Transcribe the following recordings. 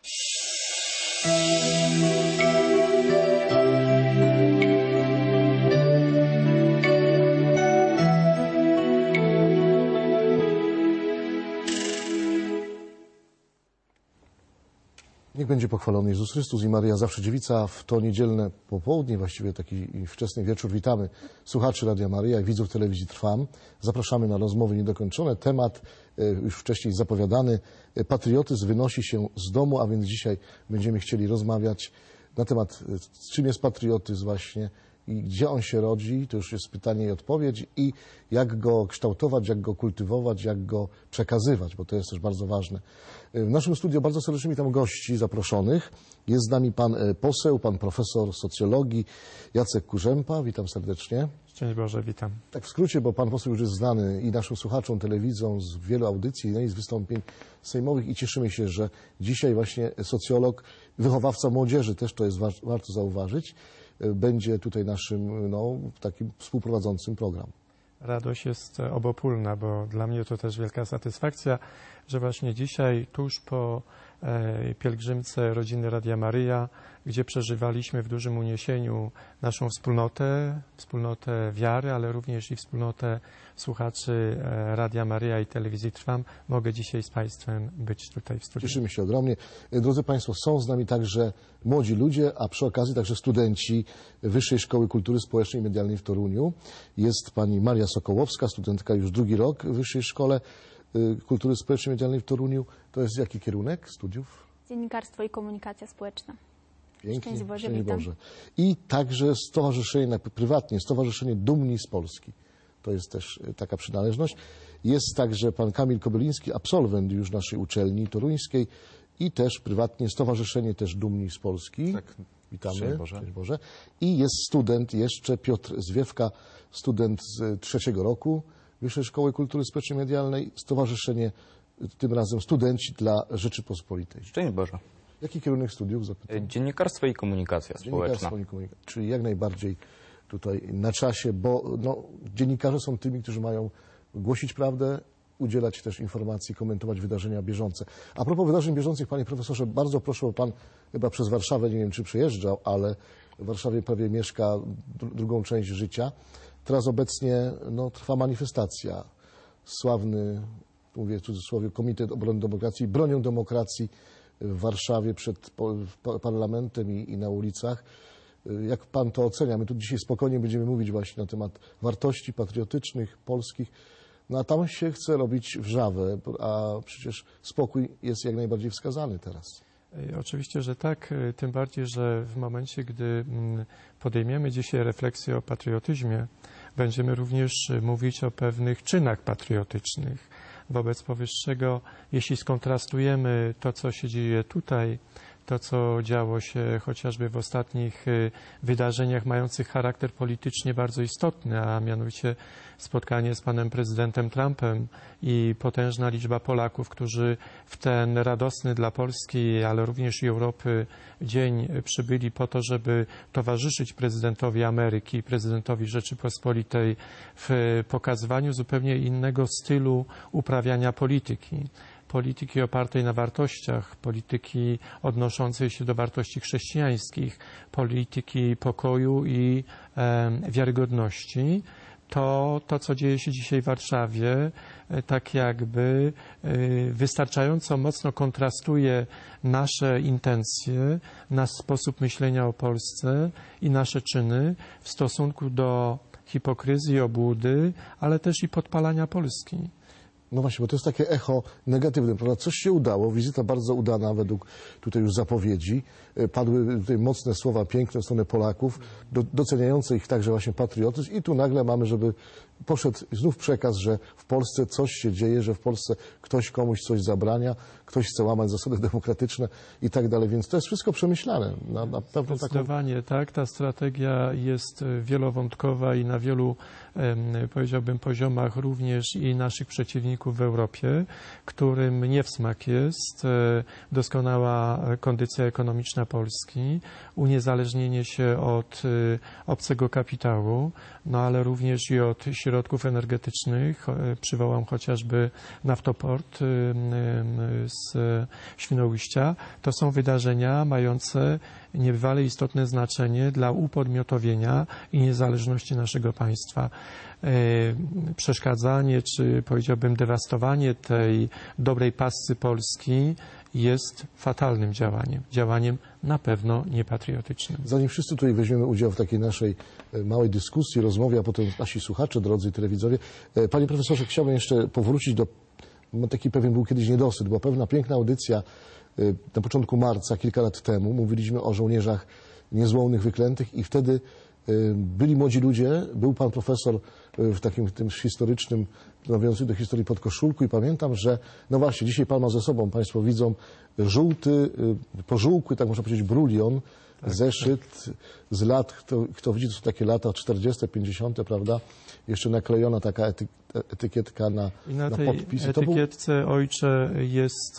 Niech będzie pochwalony Jezus Chrystus i Maryja Zawsze Dziewica. W to niedzielne popołudnie, właściwie taki wczesny wieczór, witamy słuchaczy Radia Maryja i widzów telewizji Trwam. Zapraszamy na rozmowy niedokończone. Temat już wcześniej zapowiadany. Patriotyzm wynosi się z domu, a więc dzisiaj będziemy chcieli rozmawiać na temat, czym jest patriotyzm właśnie i gdzie on się rodzi. To już jest pytanie i odpowiedź. I jak go kształtować, jak go kultywować, jak go przekazywać, bo to jest też bardzo ważne. W naszym studiu bardzo serdecznie witam gości zaproszonych. Jest z nami pan poseł, pan profesor socjologii Jacek Kurzępa. Witam serdecznie. Szczęść Boże, witam. Tak w skrócie, bo pan poseł już jest znany i naszym słuchaczom, telewidzą z wielu audycji, no i z wystąpień sejmowych i cieszymy się, że dzisiaj właśnie socjolog, wychowawca młodzieży, też to jest warto zauważyć, będzie tutaj naszym takim współprowadzącym program. Radość jest obopólna, bo dla mnie to też wielka satysfakcja, że właśnie dzisiaj, tuż po pielgrzymce rodziny Radia Maryja, gdzie przeżywaliśmy w dużym uniesieniu naszą wspólnotę wiary, ale również i wspólnotę słuchaczy Radia Maryja i telewizji Trwam, mogę dzisiaj z Państwem być tutaj w studiu. Cieszymy się ogromnie. Drodzy Państwo, są z nami także młodzi ludzie, a przy okazji także studenci Wyższej Szkoły Kultury Społecznej i Medialnej w Toruniu. Jest pani Maria Sokołowska, studentka już drugi rok w Wyższej Szkole Kultury Społecznej i Medialnej w Toruniu. To jest jaki kierunek studiów? Dziennikarstwo i komunikacja społeczna. Pięknie, Szczęść Boże, Szczęść witam. Boże. I także stowarzyszenie, prywatnie, Stowarzyszenie Dumni z Polski. To jest też taka przynależność. Jest także pan Kamil Kobyliński, absolwent już naszej uczelni toruńskiej i też prywatnie Stowarzyszenie też Dumni z Polski. Tak. Witamy. Szczęść Boże. Szczęść Boże. I jest student jeszcze, Piotr Zwiewka, student z 3. roku Wyższej Szkoły Kultury Społecznej i Medialnej, Stowarzyszenie, tym razem Studenci dla Rzeczypospolitej. Szczęść Boże. Jaki kierunek studiów? Zapytam. Dziennikarstwo i komunikacja społeczna. Dziennikarstwo i komunikacja, czyli jak najbardziej tutaj na czasie, bo dziennikarze są tymi, którzy mają głosić prawdę, udzielać też informacji, komentować wydarzenia bieżące. A propos wydarzeń bieżących, panie profesorze, bardzo proszę, bo pan chyba przez Warszawę, nie wiem czy przejeżdżał, ale w Warszawie prawie mieszka drugą część życia. Teraz obecnie trwa manifestacja. Sławny, mówię w cudzysłowie, Komitet Obrony Demokracji, bronią demokracji w Warszawie przed parlamentem i na ulicach. Jak pan to ocenia? My tu dzisiaj spokojnie będziemy mówić właśnie na temat wartości patriotycznych, polskich. No a tam się chce robić wrzawę, a przecież spokój jest jak najbardziej wskazany teraz. Oczywiście, że tak, tym bardziej, że w momencie, gdy podejmiemy dzisiaj refleksję o patriotyzmie, będziemy również mówić o pewnych czynach patriotycznych. Wobec powyższego, jeśli skontrastujemy to, co się dzieje tutaj, to, co działo się chociażby w ostatnich wydarzeniach mających charakter politycznie bardzo istotny, a mianowicie spotkanie z panem prezydentem Trumpem i potężna liczba Polaków, którzy w ten radosny dla Polski, ale również i Europy dzień przybyli po to, żeby towarzyszyć prezydentowi Ameryki, prezydentowi Rzeczypospolitej w pokazywaniu zupełnie innego stylu uprawiania polityki opartej na wartościach, polityki odnoszącej się do wartości chrześcijańskich, polityki pokoju i wiarygodności. To, co dzieje się dzisiaj w Warszawie, tak jakby wystarczająco mocno kontrastuje nasze intencje, nasz sposób myślenia o Polsce i nasze czyny w stosunku do hipokryzji, obłudy, ale też i podpalania Polski. No właśnie, bo to jest takie echo negatywne, prawda? Coś się udało, wizyta bardzo udana według tutaj już zapowiedzi. Padły tutaj mocne słowa, piękne w stronę Polaków, doceniające ich także właśnie patriotyzm i tu nagle mamy, żeby poszedł znów przekaz, że w Polsce coś się dzieje, że w Polsce ktoś komuś coś zabrania, ktoś chce łamać zasady demokratyczne i tak dalej, więc to jest wszystko przemyślane. Na pewno Zdecydowanie tak, ta strategia jest wielowątkowa i na wielu, powiedziałbym, poziomach również i naszych przeciwników w Europie, którym nie w smak jest doskonała kondycja ekonomiczna Polski, uniezależnienie się od obcego kapitału, ale również i od środków środków energetycznych. Przywołam chociażby naftoport z Świnoujścia. To są wydarzenia mające niebywale istotne znaczenie dla upodmiotowienia i niezależności naszego państwa. Przeszkadzanie, czy powiedziałbym dewastowanie tej dobrej passy Polski jest fatalnym działaniem na pewno niepatriotycznym. Zanim wszyscy tutaj weźmiemy udział w takiej naszej małej dyskusji, rozmowie, a potem nasi słuchacze, drodzy telewidzowie, panie profesorze, chciałbym jeszcze powrócić do, taki pewien był kiedyś niedosyt, była pewna piękna audycja na początku marca, kilka lat temu, mówiliśmy o żołnierzach niezłomnych, wyklętych i wtedy byli młodzi ludzie, był pan profesor w takim tym historycznym, nawiązujący do historii podkoszulku i pamiętam, że no właśnie, dzisiaj pan ma ze sobą, państwo widzą, żółty, pożółkły, tak można powiedzieć, brulion, zeszyt z lat, kto widzi, to są takie lata 40., 50., prawda? Jeszcze naklejona taka etykietka na tej podpis. etykietce, ojcze, jest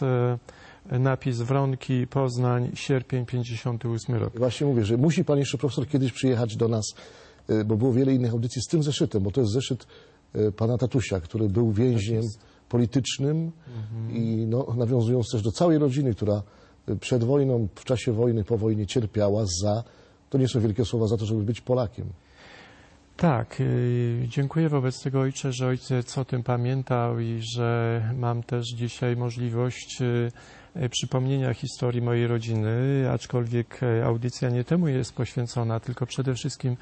napis Wronki, Poznań, sierpień 58 rok. Właśnie mówię, że musi pan jeszcze, profesor, kiedyś przyjechać do nas, bo było wiele innych audycji z tym zeszytem, bo to jest zeszyt pana tatusia, który był więźniem politycznym i no, nawiązując też do całej rodziny, która przed wojną, w czasie wojny, po wojnie cierpiała za, to nie są wielkie słowa, za to, żeby być Polakiem. Tak, dziękuję wobec tego, ojcze, że ojciec o tym pamiętał i że mam też dzisiaj możliwość przypomnienia historii mojej rodziny, aczkolwiek audycja nie temu jest poświęcona, tylko przede wszystkim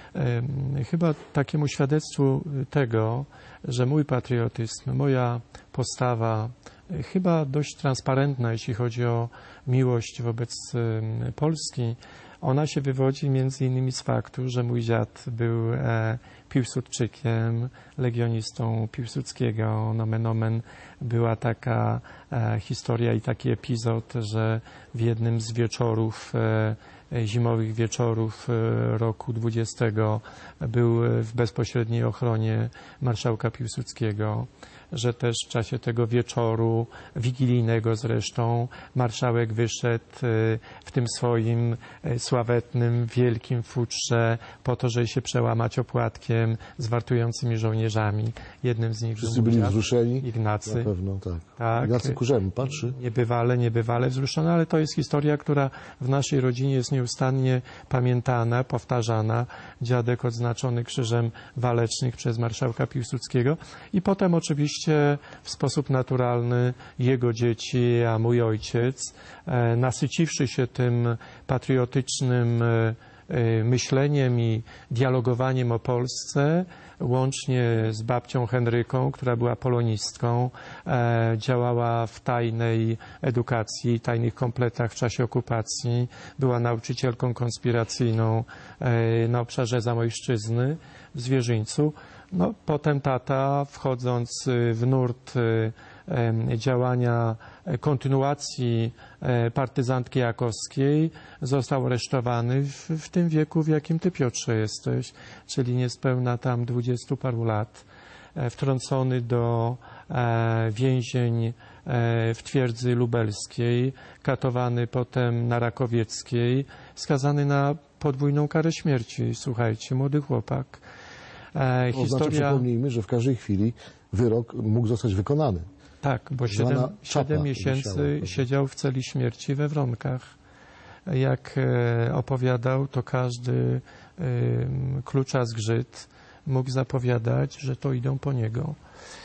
chyba takiemu świadectwu tego, że mój patriotyzm, moja postawa, chyba dość transparentna, jeśli chodzi o miłość wobec Polski, ona się wywodzi między innymi z faktu, że mój dziad był Piłsudczykiem, legionistą Piłsudskiego. Nomen omen była taka historia i taki epizod, że w jednym z wieczorów, zimowych wieczorów roku 20 był w bezpośredniej ochronie marszałka Piłsudskiego, że też w czasie tego wieczoru, wigilijnego zresztą, marszałek wyszedł w tym swoim sławetnym, wielkim futrze po to, żeby się przełamać opłatkiem z wartującymi żołnierzami. Jednym z nich wszyscy byli wzruszeni? Ignacy. Na pewno, tak. Tak. Ignacy Kurzem, patrzy. Niebywale wzruszony, ale to jest historia, która w naszej rodzinie jest nieustannie pamiętana, powtarzana. Dziadek odznaczony Krzyżem Walecznym przez marszałka Piłsudskiego i potem oczywiście w sposób naturalny jego dzieci, a mój ojciec, nasyciwszy się tym patriotycznym myśleniem i dialogowaniem o Polsce, łącznie z babcią Henryką, która była polonistką, działała w tajnej edukacji, tajnych kompletach w czasie okupacji, była nauczycielką konspiracyjną na obszarze Zamojszczyzny w Zwierzyńcu. No, potem tata, wchodząc w nurt działania kontynuacji partyzantki jakowskiej, został aresztowany w tym wieku, w jakim ty, Piotrze, jesteś, czyli niespełna tam 20 paru lat, wtrącony do więzień w twierdzy lubelskiej, katowany potem na Rakowieckiej, skazany na podwójną karę śmierci. Słuchajcie, młody chłopak. Znaczy, przypomnijmy, że w każdej chwili wyrok mógł zostać wykonany. Tak, bo 7 miesięcy siedział w celi śmierci we Wronkach. Jak opowiadał, to każdy klucza zgrzyt mógł zapowiadać, że to idą po niego.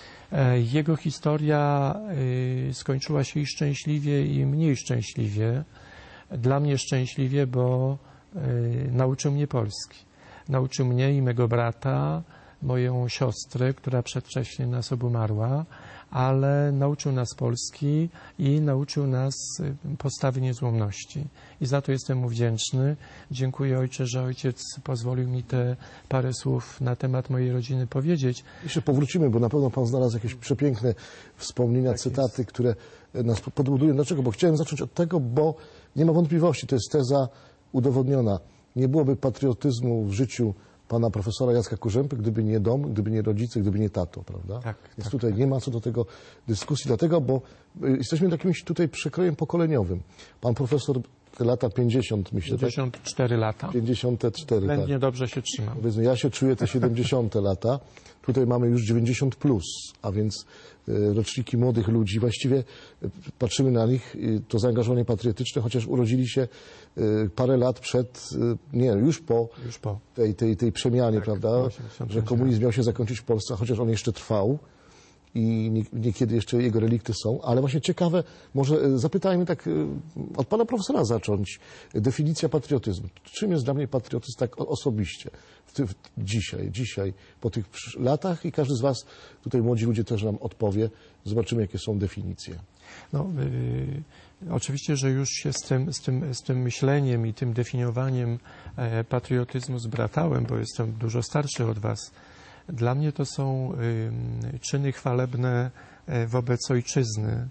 Jego historia skończyła się i szczęśliwie, i mniej szczęśliwie. Dla mnie szczęśliwie, bo nauczył mnie Polski. Nauczył mnie i mego brata, moją siostrę, która przedwcześnie nas obumarła, ale nauczył nas Polski i nauczył nas postawy niezłomności. I za to jestem mu wdzięczny. Dziękuję, ojcze, że ojciec pozwolił mi te parę słów na temat mojej rodziny powiedzieć. Jeszcze powrócimy, bo na pewno pan znalazł jakieś przepiękne wspomnienia, tak cytaty, jest, które nas podbudują. Dlaczego? Bo chciałem zacząć od tego, bo nie ma wątpliwości, to jest teza udowodniona. Nie byłoby patriotyzmu w życiu pana profesora Jacka Kurzępy, gdyby nie dom, gdyby nie rodzice, gdyby nie tato, prawda? Tak, Więc tak, tutaj tak. nie ma co do tego dyskusji, dlatego, bo jesteśmy jakimś tutaj przekrojem pokoleniowym. Pan profesor te lata 50, myślę, 54 lata. tak? 54, tak. Względnie dobrze się trzymam. Powiedzmy, ja się czuję te 70 lata. Tutaj mamy już 90 plus, a więc roczniki młodych ludzi. Właściwie patrzymy na nich, to zaangażowanie patriotyczne, chociaż urodzili się parę lat przed, już po tej przemianie, tak, prawda? 85 że komunizm miał się zakończyć w Polsce, chociaż on jeszcze trwał i niekiedy jeszcze jego relikty są. Ale właśnie ciekawe, może zapytajmy tak od pana profesora zacząć. Definicja patriotyzmu. Czym jest dla mnie patriotyzm tak osobiście? Dzisiaj, po tych latach i każdy z was, tutaj młodzi ludzie też nam odpowie. Zobaczymy, jakie są definicje. No, oczywiście, że już się z tym myśleniem i tym definiowaniem patriotyzmu zbratałem, bo jestem dużo starszy od was. Dla mnie to są czyny chwalebne wobec ojczyzny,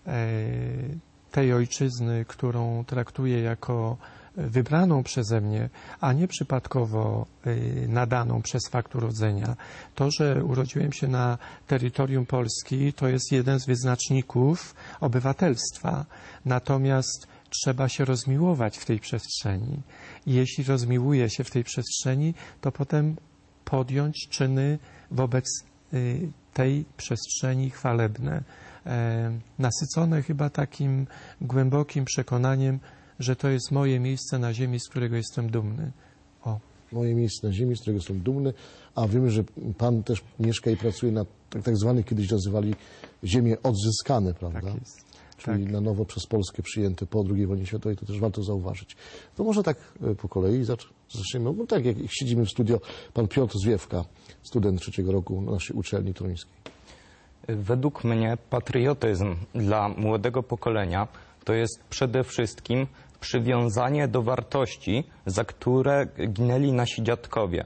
tej ojczyzny, którą traktuję jako wybraną przeze mnie, a nie przypadkowo nadaną przez fakt urodzenia. To, że urodziłem się na terytorium Polski, to jest jeden z wyznaczników obywatelstwa. Natomiast trzeba się rozmiłować w tej przestrzeni. I jeśli rozmiłuje się w tej przestrzeni, to potem podjąć czyny wobec tej przestrzeni chwalebne, nasycone chyba takim głębokim przekonaniem, że to jest moje miejsce na ziemi, z którego jestem dumny. O. Moje miejsce na ziemi, z którego jestem dumny, a wiemy, że pan też mieszka i pracuje na tak zwanych kiedyś nazywali ziemie odzyskane, prawda? Tak jest. Czyli na nowo przez Polskę przyjęte po II wojnie światowej, to też warto zauważyć. To może tak po kolei zaczniemy. No tak, jak siedzimy w studio, pan Piotr Zwiewka, student 3. roku na naszej uczelni toruńskiej. Według mnie patriotyzm dla młodego pokolenia to jest przede wszystkim przywiązanie do wartości, za które ginęli nasi dziadkowie.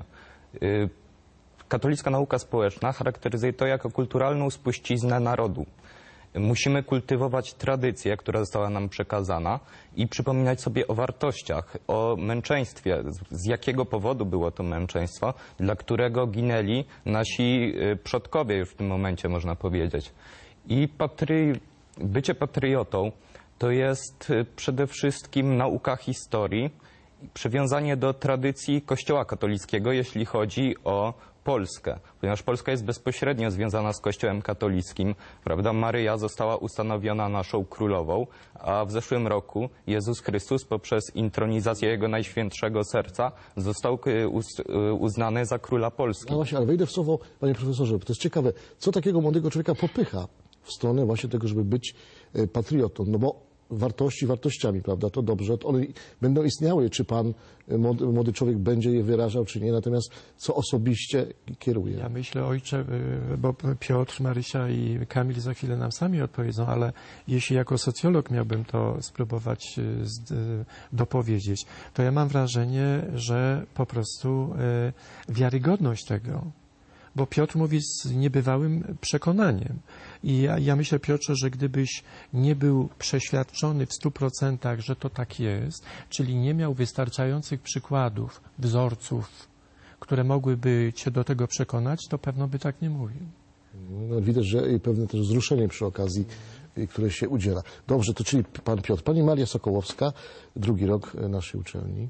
Katolicka nauka społeczna charakteryzuje to jako kulturalną spuściznę narodu. Musimy kultywować tradycję, która została nam przekazana i przypominać sobie o wartościach, o męczeństwie, z jakiego powodu było to męczeństwo, dla którego ginęli nasi przodkowie już w tym momencie, można powiedzieć. I bycie patriotą to jest przede wszystkim nauka historii, przywiązanie do tradycji Kościoła katolickiego, jeśli chodzi o Polskę, ponieważ Polska jest bezpośrednio związana z Kościołem katolickim, prawda? Maryja została ustanowiona naszą królową, a w zeszłym roku Jezus Chrystus poprzez intronizację Jego Najświętszego Serca został uznany za króla Polski. No właśnie, ale wejdę w słowo, panie profesorze, bo to jest ciekawe, co takiego młodego człowieka popycha w stronę właśnie tego, żeby być patriotą, no bo wartości wartościami, prawda, to dobrze, to one będą istniały, czy pan, młody człowiek będzie je wyrażał, czy nie, natomiast co osobiście kieruje? Ja myślę, ojcze, bo Piotr, Marysia i Kamil za chwilę nam sami odpowiedzą, ale jeśli jako socjolog miałbym to spróbować dopowiedzieć, to ja mam wrażenie, że po prostu wiarygodność tego, bo Piotr mówi z niebywałym przekonaniem. I ja myślę, Piotrze, że gdybyś nie był przeświadczony w 100%, że to tak jest, czyli nie miał wystarczających przykładów, wzorców, które mogłyby cię do tego przekonać, to pewno by tak nie mówił. No, widać, że i pewne też wzruszenie przy okazji, które się udziela. Dobrze, to czyli pan Piotr. Pani Maria Sokołowska, 2. rok naszej uczelni.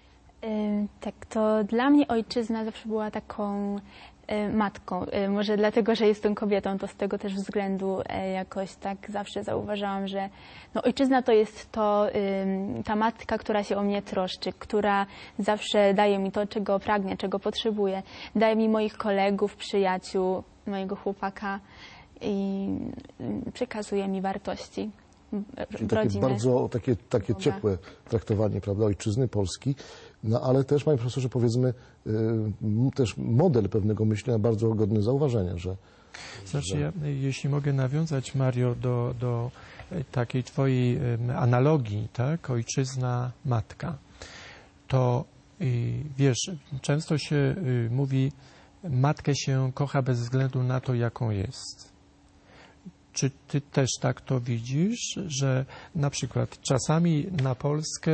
Tak, to dla mnie ojczyzna zawsze była taką matką. Może dlatego, że jestem kobietą, to z tego też względu jakoś tak zawsze zauważałam, że no, ojczyzna to jest ta matka, która się o mnie troszczy, która zawsze daje mi to, czego pragnie, czego potrzebuję. Daje mi moich kolegów, przyjaciół, mojego chłopaka i przekazuje mi wartości. Czyli takie bardzo takie ciepłe traktowanie, prawda, ojczyzny, Polski, no ale też, panie profesorze, powiedzmy, też model pewnego myślenia bardzo godny zauważenia, że... Znaczy, ja, jeśli mogę nawiązać, Mario, do takiej twojej analogii, tak, ojczyzna, matka, to wiesz, często się mówi, matkę się kocha bez względu na to, jaką jest. Czy ty też tak to widzisz, że na przykład czasami na Polskę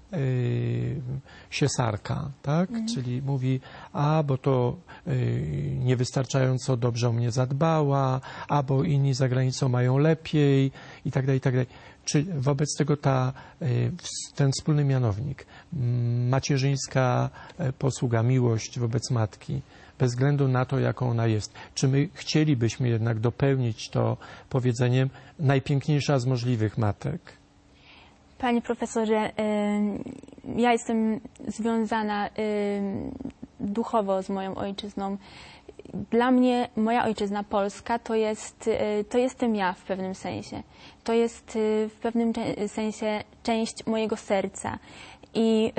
się sarka, tak? Czyli mówi, bo to niewystarczająco dobrze o mnie zadbała, bo inni za granicą mają lepiej i tak dalej, i tak dalej. Czy wobec tego ten wspólny mianownik, macierzyńska posługa, miłość wobec matki, bez względu na to, jaką ona jest, czy my chcielibyśmy jednak dopełnić to powiedzeniem najpiękniejsza z możliwych matek? Panie profesorze, ja jestem związana duchowo z moją ojczyzną. Dla mnie moja ojczyzna Polska to jestem ja w pewnym sensie. To jest w pewnym sensie część mojego serca. I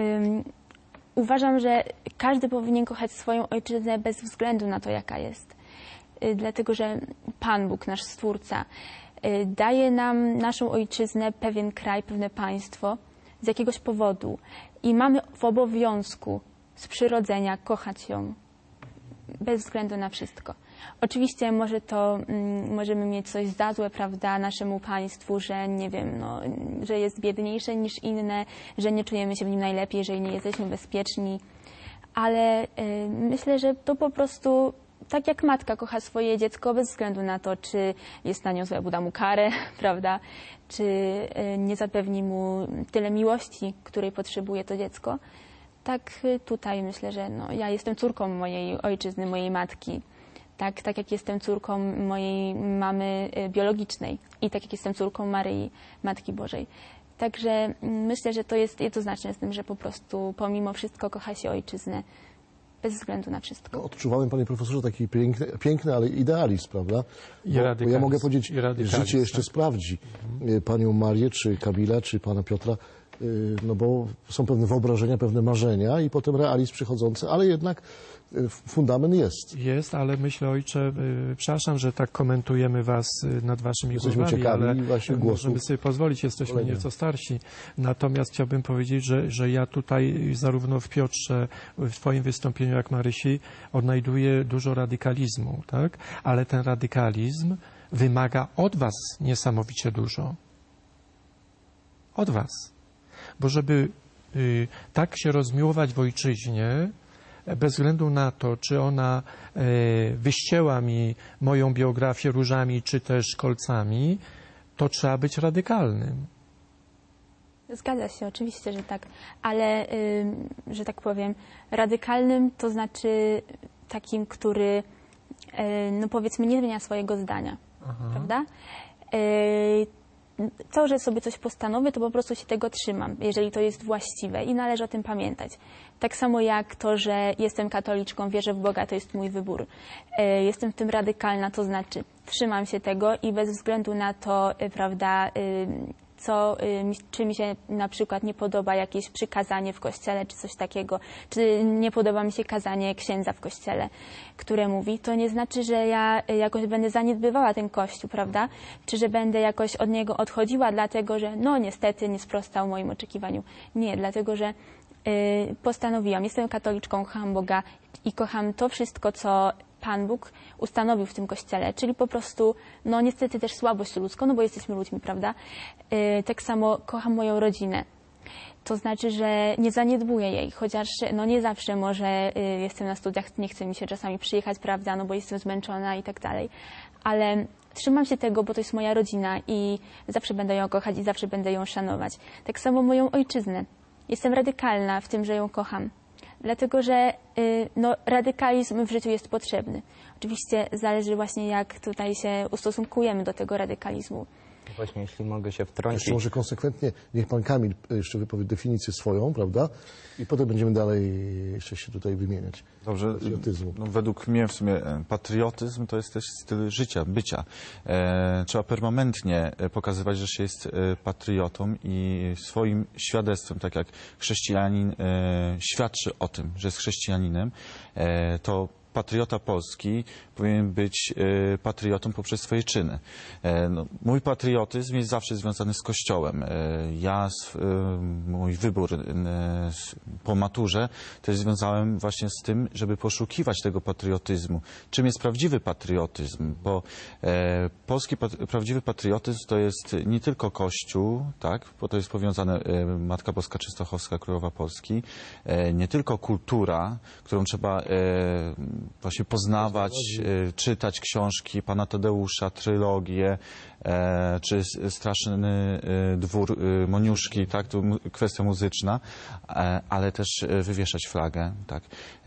uważam, że każdy powinien kochać swoją ojczyznę bez względu na to, jaka jest. Dlatego, że Pan Bóg, nasz Stwórca, daje nam naszą ojczyznę, pewien kraj, pewne państwo z jakiegoś powodu. I mamy w obowiązku z przyrodzenia kochać ją. Bez względu na wszystko. Oczywiście możemy mieć coś za złe, prawda, naszemu państwu, że nie wiem, że jest biedniejsze niż inne, że nie czujemy się w nim najlepiej, że nie jesteśmy bezpieczni, ale myślę, że to po prostu tak jak matka kocha swoje dziecko bez względu na to, czy jest na nią złe, bo da mu karę, prawda, czy nie zapewni mu tyle miłości, której potrzebuje to dziecko. Tak tutaj myślę, że ja jestem córką mojej ojczyzny, mojej matki. Tak jak jestem córką mojej mamy biologicznej i tak jak jestem córką Maryi, Matki Bożej. Także myślę, że to jest jednoznaczne z tym, że po prostu pomimo wszystko kocha się ojczyznę. Bez względu na wszystko. Odczuwałem, panie profesorze, taki piękny, ale idealizm, prawda? Bo ja mogę powiedzieć, życie jeszcze sprawdzi panią Marię, czy Kamila, czy pana Piotra, bo są pewne wyobrażenia, pewne marzenia i potem realizm przychodzący, ale jednak fundament jest. Jest, ale myślę, ojcze, przepraszam, że tak komentujemy was nad waszymi Jesteśmy głowami, ciekawi ale właśnie możemy sobie pozwolić, jesteśmy nieco starsi. Natomiast chciałbym powiedzieć, że ja tutaj zarówno w Piotrze, w twoim wystąpieniu, jak Marysi, odnajduję dużo radykalizmu, tak? Ale ten radykalizm wymaga od was niesamowicie dużo. Od was. Bo żeby tak się rozmiłować w ojczyźnie, bez względu na to, czy ona wyścięła mi moją biografię różami, czy też kolcami, to trzeba być radykalnym. Zgadza się, oczywiście, że tak. Ale, że tak powiem, radykalnym to znaczy takim, który, powiedzmy, nie zmienia swojego zdania. Aha. Prawda? To, że sobie coś postanowię, to po prostu się tego trzymam, jeżeli to jest właściwe i należy o tym pamiętać. Tak samo jak to, że jestem katoliczką, wierzę w Boga, to jest mój wybór. Jestem w tym radykalna, to znaczy trzymam się tego i bez względu na to, prawda, czy mi się na przykład nie podoba jakieś przykazanie w kościele, czy coś takiego, czy nie podoba mi się kazanie księdza w kościele, które mówi, to nie znaczy, że ja jakoś będę zaniedbywała ten kościół, prawda? Czy że będę jakoś od niego odchodziła, dlatego że niestety nie sprostał moim oczekiwaniu. Nie, dlatego że postanowiłam, jestem katoliczką, kocham Boga i kocham to wszystko, co Pan Bóg ustanowił w tym kościele, czyli po prostu, niestety też słabość ludzką, bo jesteśmy ludźmi, prawda? Tak samo kocham moją rodzinę. To znaczy, że nie zaniedbuję jej, chociaż nie zawsze może jestem na studiach, nie chce mi się czasami przyjechać, prawda, bo jestem zmęczona i tak dalej. Ale trzymam się tego, bo to jest moja rodzina i zawsze będę ją kochać i zawsze będę ją szanować. Tak samo moją ojczyznę. Jestem radykalna w tym, że ją kocham. Dlatego, że radykalizm w życiu jest potrzebny. Oczywiście zależy właśnie, jak tutaj się ustosunkujemy do tego radykalizmu. Właśnie, jeśli mogę się wtrącić. Jeszcze może konsekwentnie, niech pan Kamil jeszcze wypowie definicję swoją, prawda? I potem będziemy dalej jeszcze się tutaj wymieniać. Dobrze. Patriotyzmu. Według mnie w sumie patriotyzm to jest też styl życia, bycia. Trzeba permanentnie pokazywać, że się jest patriotą i swoim świadectwem, tak jak chrześcijanin świadczy o tym, że jest chrześcijaninem, to patriota polski powinien być patriotą poprzez swoje czyny. Mój patriotyzm jest zawsze związany z Kościołem. Mój wybór po maturze to jest związałem właśnie z tym, żeby poszukiwać tego patriotyzmu. Czym jest prawdziwy patriotyzm? Bo polski prawdziwy patriotyzm to jest nie tylko Kościół, tak? Bo to jest powiązane Matka Boska Częstochowska, Królowa Polski, nie tylko kultura, którą trzeba właśnie poznawać, czytać książki pana Tadeusza, trylogię, czy straszny dwór Moniuszki, tak, to kwestia muzyczna, ale też wywieszać flagę, tak,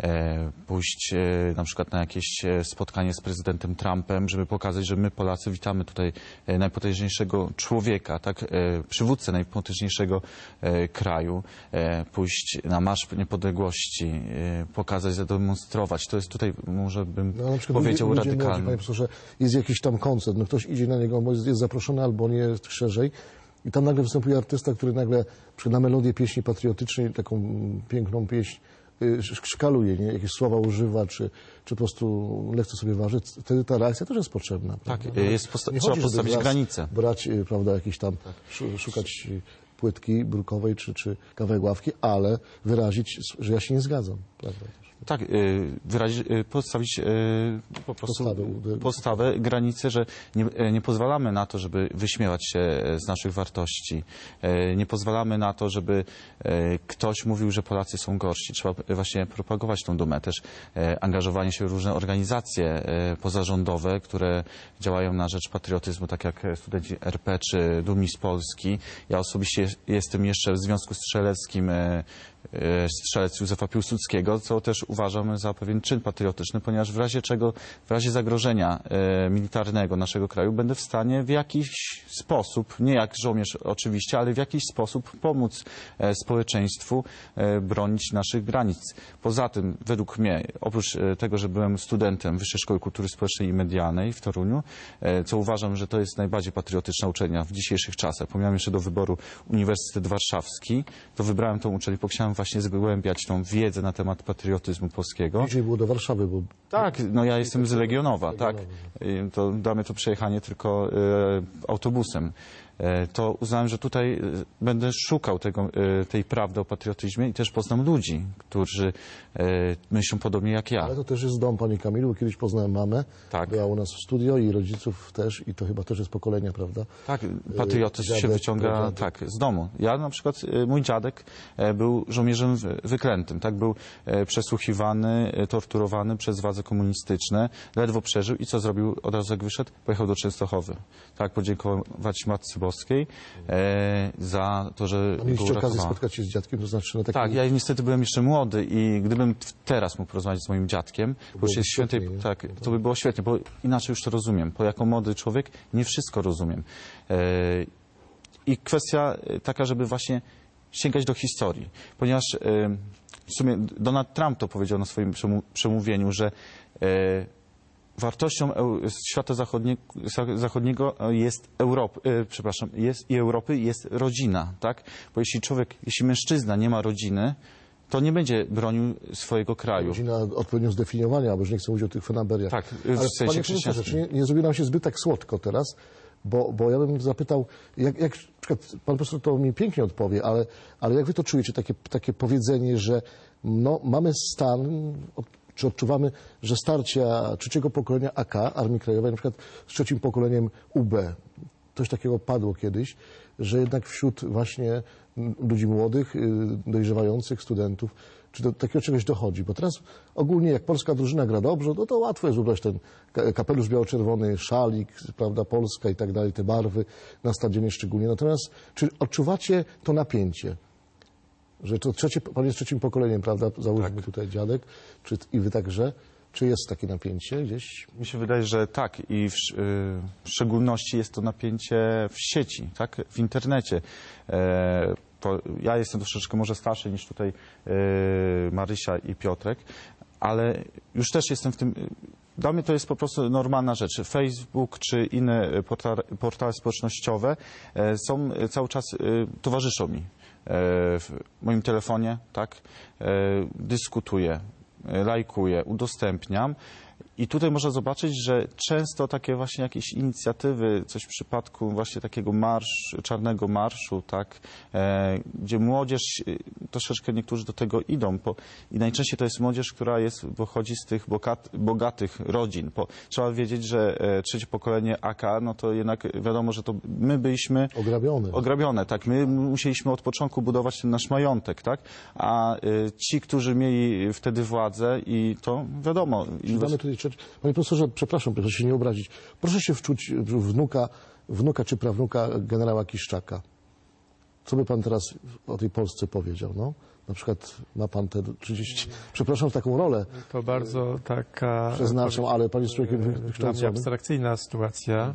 pójść na przykład na jakieś spotkanie z prezydentem Trumpem, żeby pokazać, że my Polacy witamy tutaj najpotężniejszego człowieka, tak, przywódcę najpotężniejszego kraju, pójść na Marsz Niepodległości, pokazać, zademonstrować. To jest tutaj, może bym powiedział, radykalne. Panie profesorze, jest jakiś tam koncert, no ktoś idzie na niego, bo jest zaproszony albo nie, jest szerzej i tam nagle występuje artysta, który nagle na melodię pieśni patriotycznej, taką piękną pieśń szkaluje, nie? Jakieś słowa używa, czy po prostu lekce sobie waży. Wtedy ta reakcja też jest potrzebna. Tak, nie trzeba chodzi, postawić granice. Brać, prawda, jakiś tam, szukać płytki brukowej, czy kawałek ławki, ale wyrazić, że ja się nie zgadzam. Prawda? Tak, postawić po prostu postawę, granicę, że nie pozwalamy na to, żeby wyśmiewać się z naszych wartości. Nie pozwalamy na to, żeby ktoś mówił, że Polacy są gorsi. Trzeba właśnie propagować tą dumę. Też angażowanie się w różne organizacje pozarządowe, które działają na rzecz patriotyzmu, tak jak studenci RP czy Dumni z Polski. Ja osobiście jestem jeszcze w Związku Strzeleckim Strzelec Józefa Piłsudskiego, co też uważam za pewien czyn patriotyczny, ponieważ w razie czego, w razie zagrożenia militarnego naszego kraju będę w stanie w jakiś sposób, nie jak żołnierz oczywiście, ale w jakiś sposób pomóc społeczeństwu bronić naszych granic. Poza tym, według mnie, oprócz tego, że byłem studentem Wyższej Szkoły Kultury Społecznej i Medialnej w Toruniu, co uważam, że to jest najbardziej patriotyczna uczelnia w dzisiejszych czasach, bo miałem jeszcze do wyboru Uniwersytet Warszawski, to wybrałem tą uczelnię, bo chciałem właśnie zgłębiać tą wiedzę na temat patriotyzmu polskiego. Bliżej było do Warszawy, bo... Tak, no ja jestem z Legionowa, tak. To damy to przejechanie tylko autobusem. To uznałem, że tutaj będę szukał tej prawdy o patriotyzmie i też poznam ludzi, którzy myślą podobnie jak ja. Ale to też jest dom, Panie Kamilu, bo kiedyś poznałem mamę, tak. Była u nas w studio i rodziców też i to chyba też jest pokolenia, prawda? Tak, patriotyzm się wyciąga tak, z domu. Ja na przykład, mój dziadek był żołnierzem wyklętym, tak, był przesłuchiwany, torturowany przez władze komunistyczne, ledwo przeżył i co zrobił od razu jak wyszedł? Pojechał do Częstochowy. Tak, podziękować Matce Boskiej za to, że go mieliście okazję spotkać się z dziadkiem, to znaczy... Tak, ja niestety byłem jeszcze młody i gdybym teraz mógł porozmawiać z moim dziadkiem, bo jest świętej, tak, to by było świetnie, bo inaczej już to rozumiem, bo jako młody człowiek nie wszystko rozumiem. I kwestia taka, żeby właśnie sięgać do historii, ponieważ w sumie Donald Trump to powiedział na swoim przemówieniu, że wartością świata zachodniego jest Europy jest rodzina, tak? Bo jeśli mężczyzna nie ma rodziny, to nie będzie bronił swojego kraju. Rodzina odpowiednio zdefiniowania, bo już nie chcę mówić o tych fanaberiach. Tak, ale w sensie profesorze, czy nie zrobi nam się zbyt tak słodko teraz? Bo ja bym zapytał, jak na przykład pan profesor to mi pięknie odpowie, ale jak wy to czujecie, takie powiedzenie, że no, mamy stan, czy odczuwamy, że starcia trzeciego pokolenia AK, Armii Krajowej, na przykład z trzecim pokoleniem UB, coś takiego padło kiedyś, że jednak wśród właśnie ludzi młodych, dojrzewających, studentów, czy do takiego czegoś dochodzi. Bo teraz ogólnie jak polska drużyna gra dobrze, no to łatwo jest ubrać ten kapelusz biało-czerwony, szalik, prawda, Polska i tak dalej, te barwy na stadionie szczególnie. Natomiast czy odczuwacie to napięcie? Że to pan jest trzecim pokoleniem, prawda? Załóżmy tutaj dziadek, i wy także. Czy jest takie napięcie gdzieś? Mi się wydaje, że tak i w szczególności jest to napięcie w sieci, tak? W internecie. Ja jestem troszeczkę może starszy niż tutaj Marysia i Piotrek, ale już też jestem w tym... Dla mnie to jest po prostu normalna rzecz. Facebook czy inne portale społecznościowe są cały czas, towarzyszą mi. W moim telefonie, tak, dyskutuję, lajkuję, udostępniam. I tutaj można zobaczyć, że często takie właśnie jakieś inicjatywy, coś w przypadku właśnie takiego czarnego marszu, tak, gdzie młodzież, troszeczkę niektórzy do tego idą i najczęściej to jest młodzież, która pochodzi z tych bogatych rodzin. Trzeba wiedzieć, że trzecie pokolenie AK, no to jednak wiadomo, że to my byliśmy ograbione, tak, my musieliśmy od początku budować ten nasz majątek, tak, a ci, którzy mieli wtedy władzę i to wiadomo. Panie profesorze, przepraszam, proszę się nie obrazić. Proszę się wczuć w wnuka wnuka czy prawnuka generała Kiszczaka. Co by pan teraz o tej Polsce powiedział? No? Na przykład ma pan te 30... Przepraszam, taką rolę To bardzo taka... przeznaczam, ale pan jest człowiekiem dla mnie wykształconym. abstrakcyjna sytuacja,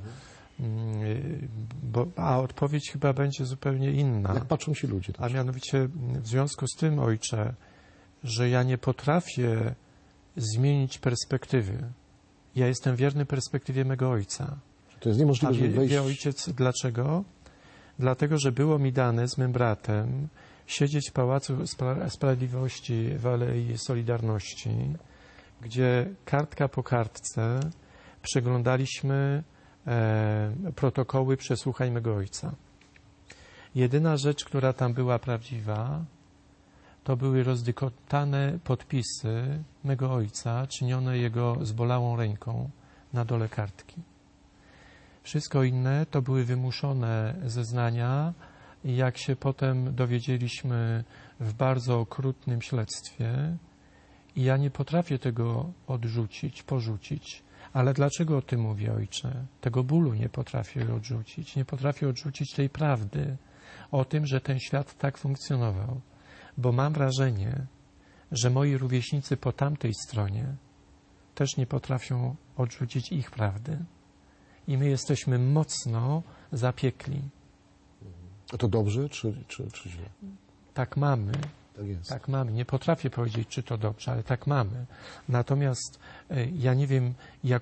a odpowiedź chyba będzie zupełnie inna. Jak patrzą ci ludzie? A mianowicie w związku z tym, ojcze, że ja nie potrafię zmienić perspektywy. Ja jestem wierny perspektywie mego ojca. To jest niemożliwe, A żeby wejść... wie ojciec dlaczego? Dlatego, że było mi dane z mym bratem siedzieć w Pałacu Sprawiedliwości w Alei Solidarności, gdzie kartka po kartce przeglądaliśmy protokoły przesłuchań mego ojca. Jedyna rzecz, która tam była prawdziwa, to były rozdykotane podpisy mego ojca, czynione jego zbolałą ręką na dole kartki. Wszystko inne to były wymuszone zeznania i jak się potem dowiedzieliśmy w bardzo okrutnym śledztwie, i ja nie potrafię tego odrzucić, porzucić. Ale dlaczego o tym mówię, ojcze? Tego bólu nie potrafię odrzucić. Nie potrafię odrzucić tej prawdy o tym, że ten świat tak funkcjonował. Bo mam wrażenie, że moi rówieśnicy po tamtej stronie też nie potrafią odrzucić ich prawdy. I my jesteśmy mocno zapiekli. A to dobrze, czy źle? Tak mamy. Tak jest. Tak mamy. Nie potrafię powiedzieć, czy to dobrze, ale tak mamy. Natomiast ja nie wiem,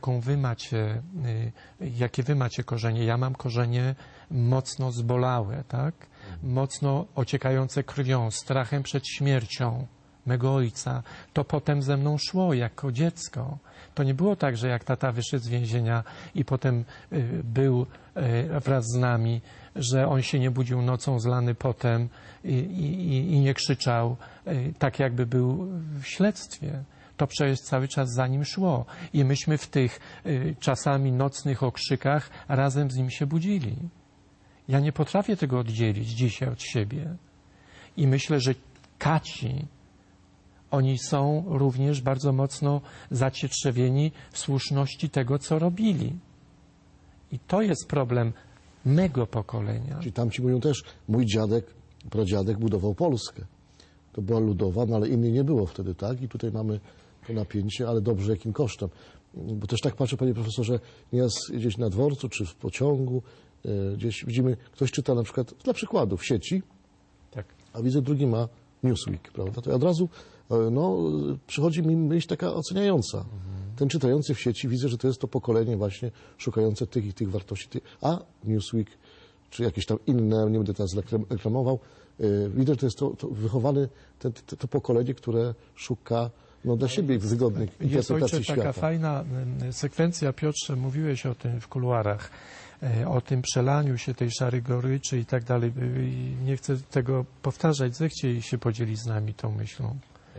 jakie wy macie korzenie. Ja mam korzenie mocno zbolałe, tak? Mocno ociekające krwią, strachem przed śmiercią mego ojca. To potem ze mną szło jako dziecko. To nie było tak, że jak tata wyszedł z więzienia i potem był wraz z nami, że on się nie budził nocą zlany potem i nie krzyczał, tak jakby był w śledztwie. To przecież cały czas za nim szło. I myśmy w tych czasami nocnych okrzykach razem z nim się budzili. Ja nie potrafię tego oddzielić dzisiaj od siebie. I myślę, że kaci, oni są również bardzo mocno zacietrzewieni w słuszności tego, co robili. I to jest problem mego pokolenia. Czyli tamci mówią też, mój dziadek, pradziadek budował Polskę. To była ludowa, no ale innej nie było wtedy, tak? I tutaj mamy to napięcie, ale dobrze, jakim kosztem. Bo też tak patrzę, panie profesorze, nieraz gdzieś na dworcu, czy w pociągu, gdzieś widzimy, ktoś czyta na przykład, dla przykładu, w sieci, Tak. a widzę, drugi ma Newsweek, prawda? To ja od razu, przychodzi mi myśl taka oceniająca. Ten czytający w sieci, widzę, że to jest to pokolenie właśnie szukające tych i tych wartości. A Newsweek, czy jakieś tam inne, nie będę teraz reklamował, widać, że to jest to wychowane, to pokolenie, które szuka dla siebie wygodnych Jest, interpretacji ojcze, świata. taka fajna sekwencja, Piotrze, mówiłeś o tym w kuluarach, o tym przelaniu się tej szarej goryczy i tak dalej. Nie chcę tego powtarzać, zechciej się podzielić z nami tą myślą.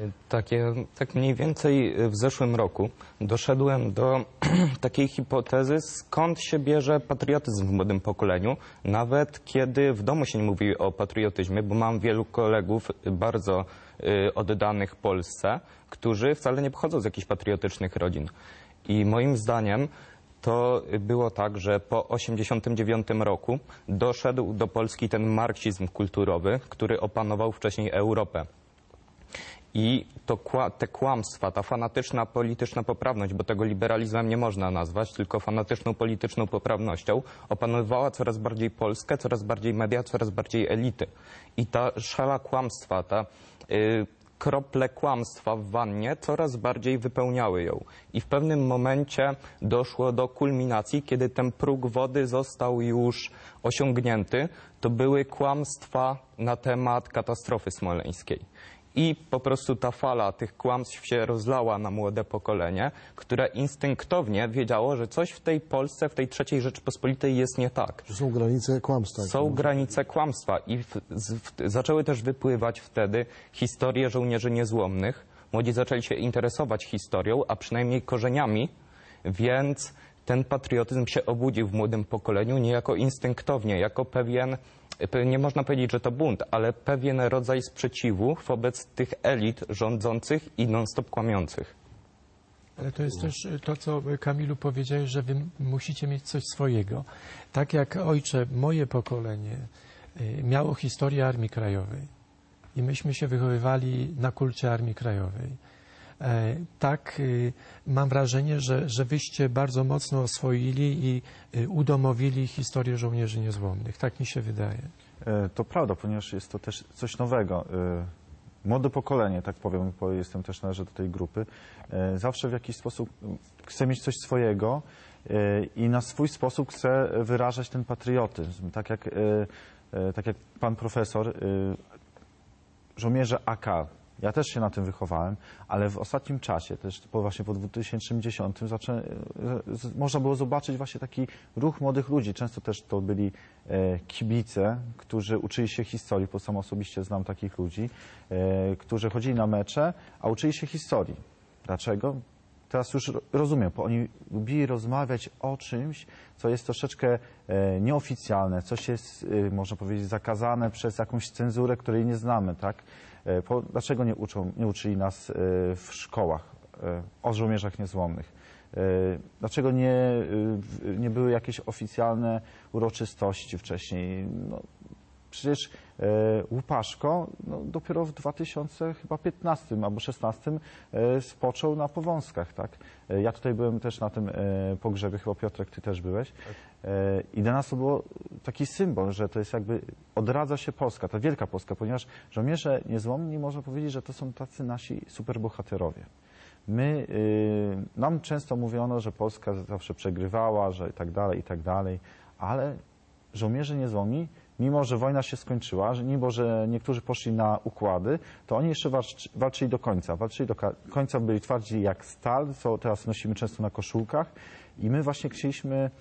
Tak mniej więcej w zeszłym roku doszedłem do takiej hipotezy, skąd się bierze patriotyzm w młodym pokoleniu, nawet kiedy w domu się nie mówi o patriotyzmie, bo mam wielu kolegów bardzo oddanych Polsce, którzy wcale nie pochodzą z jakichś patriotycznych rodzin. I moim zdaniem to było tak, że po 1989 roku doszedł do Polski ten marksizm kulturowy, który opanował wcześniej Europę. I te kłamstwa, ta fanatyczna polityczna poprawność, bo tego liberalizmem nie można nazwać, tylko fanatyczną polityczną poprawnością, opanowywała coraz bardziej Polskę, coraz bardziej media, coraz bardziej elity. I ta szala kłamstwa, krople kłamstwa w wannie coraz bardziej wypełniały ją. I w pewnym momencie doszło do kulminacji, kiedy ten próg wody został już osiągnięty. To były kłamstwa na temat katastrofy smoleńskiej. I po prostu ta fala tych kłamstw się rozlała na młode pokolenie, które instynktownie wiedziało, że coś w tej Polsce, w tej III Rzeczypospolitej jest nie tak. Że są granice kłamstwa. Są granice kłamstwa i zaczęły też wypływać wtedy historie żołnierzy niezłomnych. Młodzi zaczęli się interesować historią, a przynajmniej korzeniami, więc ten patriotyzm się obudził w młodym pokoleniu niejako instynktownie, jako pewien, nie można powiedzieć, że to bunt, ale pewien rodzaj sprzeciwu wobec tych elit rządzących i non-stop kłamiących. Ale to jest też to, co Kamilu powiedziałeś, że wy musicie mieć coś swojego. Tak jak ojcze, moje pokolenie miało historię Armii Krajowej i myśmy się wychowywali na kulcie Armii Krajowej. Tak, mam wrażenie, że wyście bardzo mocno oswoili i udomowili historię żołnierzy niezłomnych. Tak mi się wydaje. To prawda, ponieważ jest to też coś nowego. Młode pokolenie, tak powiem, bo jestem też należę do tej grupy, zawsze w jakiś sposób chce mieć coś swojego i na swój sposób chce wyrażać ten patriotyzm. Tak jak pan profesor, żołnierze AK, ja też się na tym wychowałem, ale w ostatnim czasie, też właśnie po 2010, można było zobaczyć właśnie taki ruch młodych ludzi. Często też to byli kibice, którzy uczyli się historii, bo sam osobiście znam takich ludzi, którzy chodzili na mecze, a uczyli się historii. Dlaczego? Teraz już rozumiem, bo oni lubili rozmawiać o czymś, co jest troszeczkę nieoficjalne, coś jest, można powiedzieć, zakazane przez jakąś cenzurę, której nie znamy, tak? Dlaczego nie uczyli nas w szkołach o żołnierzach niezłomnych? Dlaczego nie były jakieś oficjalne uroczystości wcześniej? No, przecież Łupaszko dopiero w 2015 albo 2016 spoczął na Powązkach, tak? Ja tutaj byłem też na tym pogrzebie, chyba Piotrek, ty też byłeś. I dla nas to było taki symbol, że to jest jakby odradza się Polska, ta wielka Polska, ponieważ żołnierze niezłomni, można powiedzieć, że to są tacy nasi superbohaterowie. Nam często mówiono, że Polska zawsze przegrywała, że i tak dalej, ale żołnierze niezłomni, mimo że wojna się skończyła, mimo że niektórzy poszli na układy, to oni jeszcze walczyli do końca. Walczyli do końca, byli twardzi jak stal, co teraz nosimy często na koszulkach. I my właśnie chcieliśmy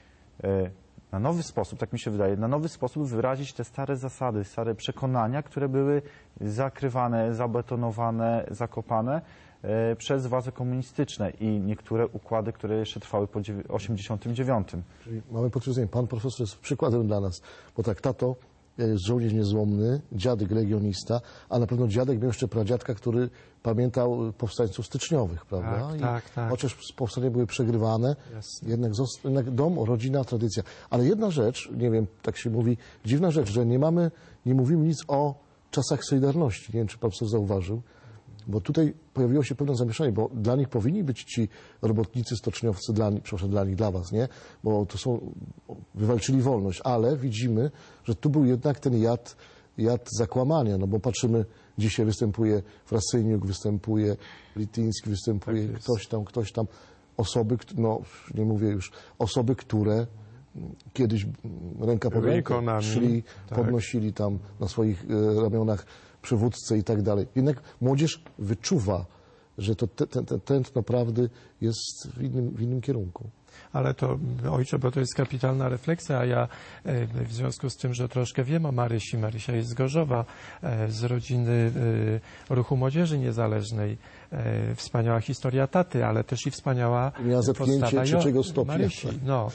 na nowy sposób, tak mi się wydaje, na nowy sposób wyrazić te stare zasady, stare przekonania, które były zakrywane, zabetonowane, zakopane przez władze komunistyczne i niektóre układy, które jeszcze trwały po 1989. Czyli mamy potwierdzenie, pan profesor jest przykładem dla nas, bo tak, tato jest żołnierz niezłomny, dziadek legionista, a na pewno dziadek miał jeszcze pradziadka, który pamiętał powstańców styczniowych, prawda? Tak. Chociaż powstania były przegrywane, jednak dom, rodzina, tradycja. Ale jedna rzecz, nie wiem, tak się mówi, dziwna rzecz, że nie mówimy nic o czasach Solidarności. Nie wiem, czy pan profesor zauważył. Bo tutaj pojawiło się pewne zamieszanie, bo dla nich powinni być ci robotnicy, stoczniowcy, dla was, nie? Bo to wywalczyli wolność, ale widzimy, że tu był jednak ten jad zakłamania, no bo patrzymy, dzisiaj występuje Frasyniuk, występuje Lityński, występuje ktoś tam, osoby, no nie mówię już, osoby, które kiedyś ręka pod rękę szli, podnosili tam na swoich ramionach przywódcę i tak dalej. Jednak młodzież wyczuwa, że to tętno prawdy jest w innym kierunku. Ale to, ojcze, bo to jest kapitalna refleksja, a ja w związku z tym, że troszkę wiem o Marysi, Marysia jest z Gorzowa, z rodziny Ruchu Młodzieży Niezależnej, wspaniała historia taty, ale też i wspaniała miała zetknięcie trzeciego stopnia. Marysi. No.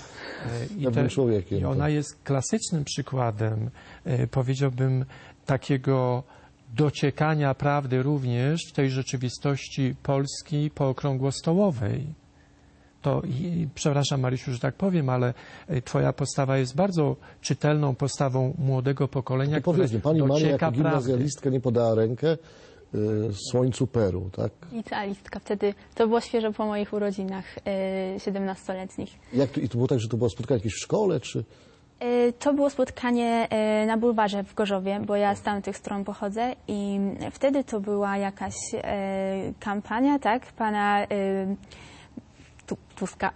I ona jest klasycznym przykładem, powiedziałbym, takiego dociekania prawdy również w tej rzeczywistości Polski pookrągłostołowej. Przepraszam, Marysiu, że tak powiem, ale twoja postawa jest bardzo czytelną postawą młodego pokolenia, które pani Maria jako prawdy. gimnazjalistka nie podała rękę słońcu Peru, tak? Licealistka. Wtedy to było świeżo po moich urodzinach 17-letnich. I to było tak, że to było spotkanie jakieś w szkole, czy... To było spotkanie na bulwarze w Gorzowie, bo ja z tamtych stron pochodzę i wtedy to była jakaś kampania, tak, pana Tuska.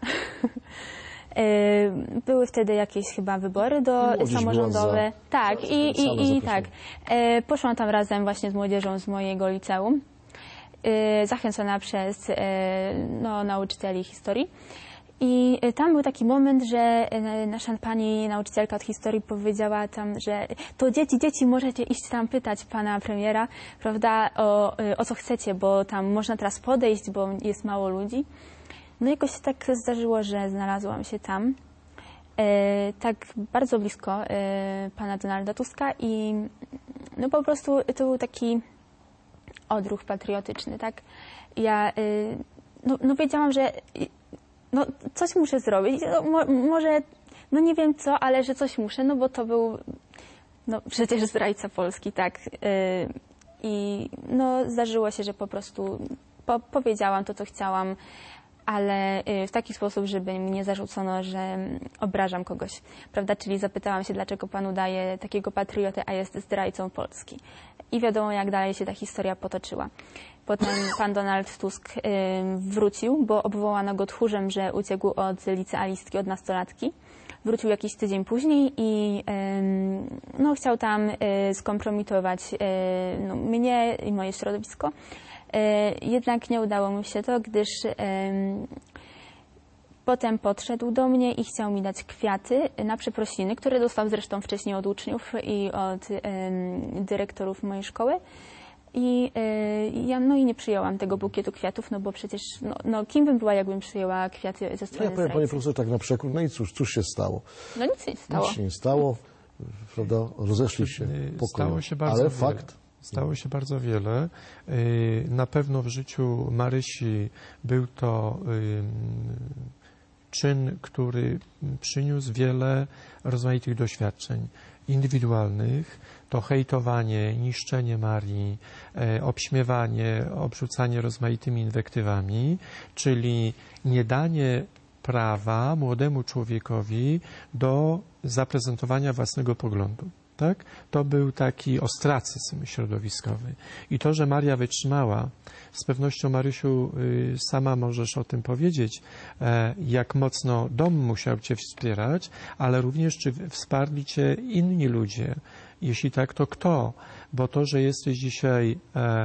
Były wtedy jakieś chyba wybory samorządowe. Tak, tak. Poszłam tam razem właśnie z młodzieżą z mojego liceum, zachęcona przez nauczycieli historii. I tam był taki moment, że nasza pani nauczycielka od historii powiedziała tam, że to dzieci, możecie iść tam pytać pana premiera, prawda, o co chcecie, bo tam można teraz podejść, bo jest mało ludzi. No i jakoś się tak zdarzyło, że znalazłam się tam, tak bardzo blisko pana Donalda Tuska i no po prostu to był taki odruch patriotyczny, tak. Ja no wiedziałam, że no, coś muszę zrobić. No, może, no nie wiem co, ale że coś muszę, no bo to był no, przecież zdrajca Polski, tak. I no, zdarzyło się, że po prostu powiedziałam to, co chciałam, ale w taki sposób, żeby mi nie zarzucono, że obrażam kogoś, prawda? Czyli zapytałam się, dlaczego pan udaje takiego patriotę, a jest zdrajcą Polski. I wiadomo, jak dalej się ta historia potoczyła. Potem pan Donald Tusk wrócił, bo obwołano go tchórzem, że uciekł od licealistki, od nastolatki. Wrócił jakiś tydzień później i no, chciał tam skompromitować no, mnie i moje środowisko. Jednak nie udało mu się to, gdyż potem podszedł do mnie i chciał mi dać kwiaty na przeprosiny, które dostał zresztą wcześniej od uczniów i od dyrektorów mojej szkoły. I ja no i nie przyjęłam tego bukietu kwiatów, no bo przecież no kim bym była, jakbym przyjęła kwiaty ze strony zdrajcy. Panie profesorze, tak na przekór, no i cóż się stało? No nic się nie stało. Nic się nie stało, prawda, rozeszli się pokoju, Stało się bardzo ale wiele. fakt... Stało się bardzo wiele. Na pewno w życiu Marysi był to czyn, który przyniósł wiele rozmaitych doświadczeń indywidualnych. To hejtowanie, niszczenie Marii, obśmiewanie, obrzucanie rozmaitymi inwektywami, czyli nie danie prawa młodemu człowiekowi do zaprezentowania własnego poglądu. Tak? To był taki ostracyzm środowiskowy. I to, że Maria wytrzymała, z pewnością, Marysiu, sama możesz o tym powiedzieć, jak mocno dom musiał cię wspierać, ale również czy wsparli cię inni ludzie. Jeśli tak, to kto? Bo to, że jesteś dzisiaj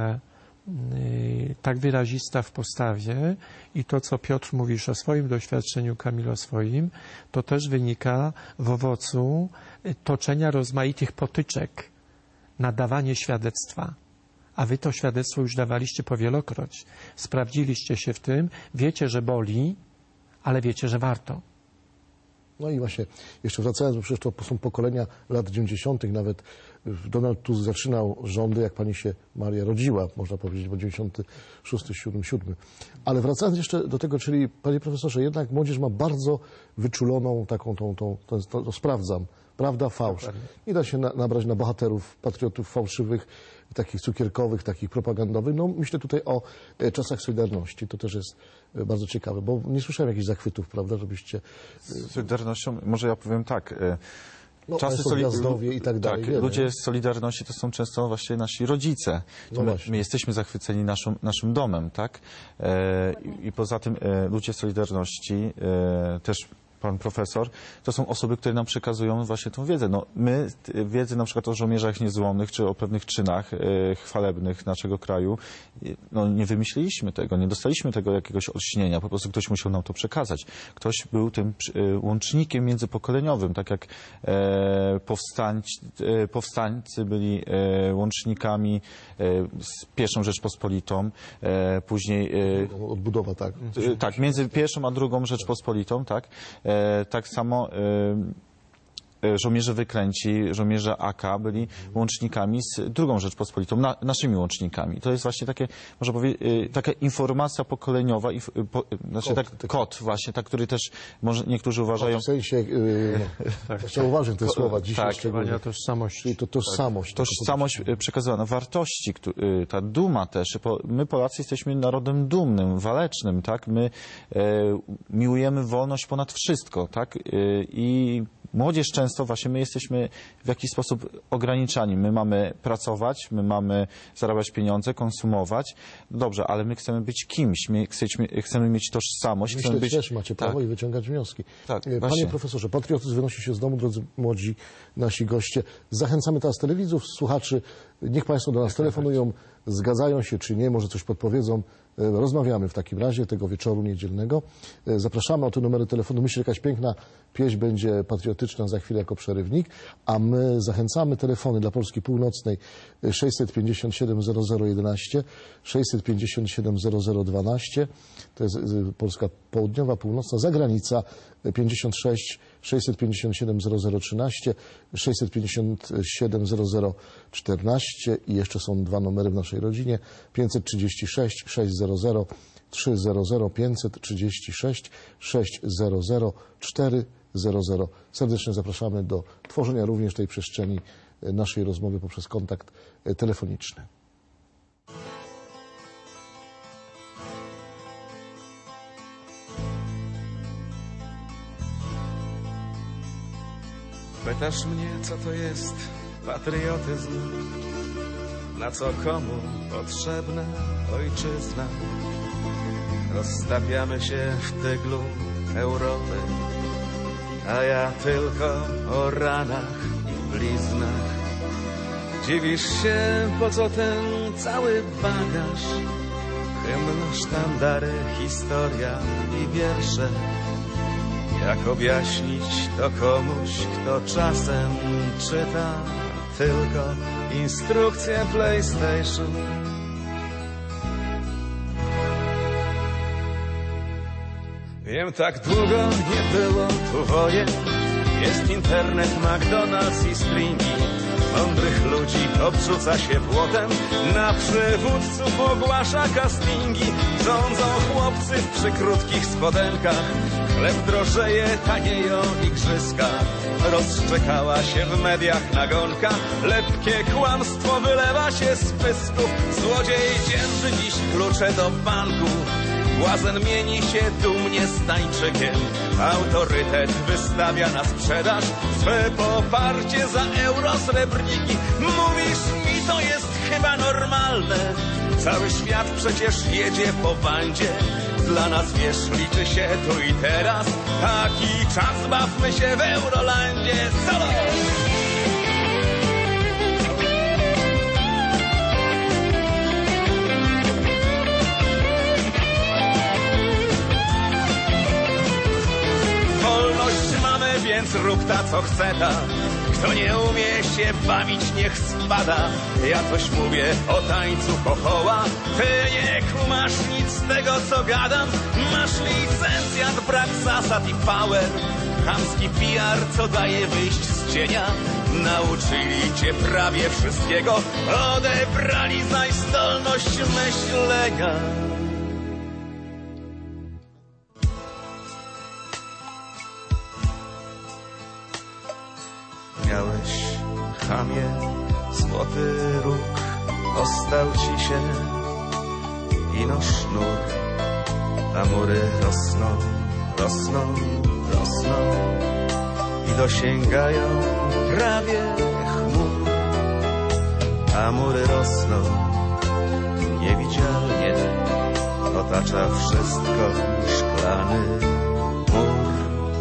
tak wyrazista w postawie i to, co Piotr mówisz o swoim doświadczeniu, Kamil o swoim, to też wynika w owocu toczenia rozmaitych potyczek na dawanie świadectwa. A wy to świadectwo już dawaliście powielokroć. Sprawdziliście się w tym, wiecie, że boli, ale wiecie, że warto. No i właśnie, jeszcze wracając, bo przecież to są pokolenia lat 90., nawet Donald Tusk zaczynał rządy, jak pani się, Maria, rodziła, można powiedzieć, bo 96, 7. Ale wracając jeszcze do tego, czyli panie profesorze, jednak młodzież ma bardzo wyczuloną taką, to sprawdzam, prawda, fałsz. Nie da się nabrać na bohaterów, patriotów fałszywych, takich cukierkowych, takich propagandowych. No myślę tutaj o czasach Solidarności. To też jest bardzo ciekawe, bo nie słyszałem jakichś zachwytów, prawda, żebyście... Z Solidarnością, może ja powiem tak... No, czasy Gwiazdowie i tak dalej. Tak, ludzie z Solidarności to są często właśnie nasi rodzice. No my jesteśmy zachwyceni naszym domem, tak? I poza tym ludzie z Solidarności, też pan profesor, to są osoby, które nam przekazują właśnie tą wiedzę. No, my wiedzę na przykład o żołnierzach niezłomnych, czy o pewnych czynach chwalebnych naszego kraju, no, nie wymyśliliśmy tego, nie dostaliśmy tego jakiegoś olśnienia, po prostu ktoś musiał nam to przekazać. Ktoś był tym łącznikiem międzypokoleniowym, tak jak powstańcy byli łącznikami z I Rzeczpospolitą, później... Odbudowa, tak. Tak, między I a II Rzeczpospolitą, tak. Tak samo żołnierze wyklęci, żołnierze AK byli łącznikami z II Rzeczpospolitą, naszymi łącznikami. To jest właśnie takie, można powiedzieć, taka informacja pokoleniowa, kod właśnie, tak, który też może niektórzy uważają... W sensie, trzeba uważać te słowa dzisiaj tak, szczególnie. Tożsamość. Czyli to tożsamość. Tożsamość przekazywana, wartości, ta duma też. My Polacy jesteśmy narodem dumnym, walecznym, tak? My miłujemy wolność ponad wszystko, tak? I młodzież często właśnie my jesteśmy w jakiś sposób ograniczani. My mamy pracować, my mamy zarabiać pieniądze, konsumować. Dobrze, ale my chcemy być kimś, my chcemy mieć tożsamość. Myśleć chcemy być... też macie prawo tak. i wyciągać wnioski. Tak, Panie właśnie. profesorze, patriotyzm wynosi się z domu, drodzy młodzi nasi goście. Zachęcamy teraz telewidzów, słuchaczy. Niech państwo do nas telefonują, zgadzają się czy nie, może coś podpowiedzą. Rozmawiamy w takim razie tego wieczoru niedzielnego. Zapraszamy o te numery telefonu. Myślę, że jakaś piękna pieśń będzie patriotyczna za chwilę jako przerywnik, a my zachęcamy. Telefony dla Polski Północnej 657 0011, 657 0012, to jest Polska Południowa, Północna, zagranica 56 657 0013, 657 0014 i jeszcze są dwa numery w naszej rodzinie 536 600 300 536 600 400. Serdecznie zapraszamy do tworzenia również tej przestrzeni naszej rozmowy poprzez kontakt telefoniczny. Pytasz mnie, co to jest patriotyzm? Na co komu potrzebna ojczyzna? Rozstawiamy się w tyglu Europy, a ja tylko o ranach i bliznach. Dziwisz się, po co ten cały bagaż? Hymn, sztandary, historia i wiersze. Jak objaśnić to komuś, kto czasem czyta tylko instrukcję PlayStation? Wiem, tak długo nie było tu wojen. Jest internet, McDonald's i streamingi. Mądrych ludzi obrzuca się błotem, na przywódców ogłasza castingi. Rządzą chłopcy w przykrótkich spodenkach, chleb drożeje, tanieją igrzyska. Rozszczekała się w mediach nagonka, lepkie kłamstwo wylewa się z pysków. Złodziej dzierży dziś klucze do banku, błazen mieni się dumnie stańczykiem. Autorytet wystawia na sprzedaż swe poparcie za eurosrebrniki. Mówisz mi, to jest chyba normalne, cały świat przecież jedzie po bandzie. Dla nas, wiesz, liczy się tu i teraz, taki czas, bawmy się w Eurolandzie. Solo! Więc rób ta, co chce ta. Kto nie umie się bawić, niech spada. Ja coś mówię o tańcu chochoła, ty nie kumasz nic z tego, co gadam. Masz licencjat, brak zasad i power, chamski PR, co daje wyjść z cienia. Nauczyli cię prawie wszystkiego, odebrali zaś zdolność myślenia. Miałeś, chamie, złoty róg, ostał ci się ino sznur, a mury rosną, rosną, rosną i dosięgają prawie chmur, a mury rosną niewidzialnie, otacza wszystko szklany mur.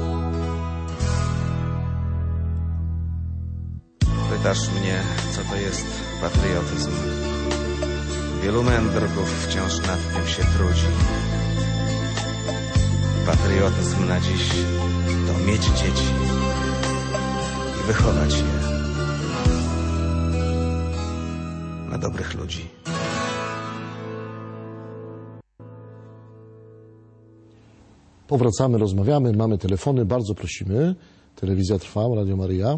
Pytasz mnie, co to jest patriotyzm. Wielu mędrków wciąż nad tym się trudzi. Patriotyzm na dziś to mieć dzieci i wychować je na dobrych ludzi. Powracamy, rozmawiamy, mamy telefony, bardzo prosimy. Telewizja trwa, Radio Maryja.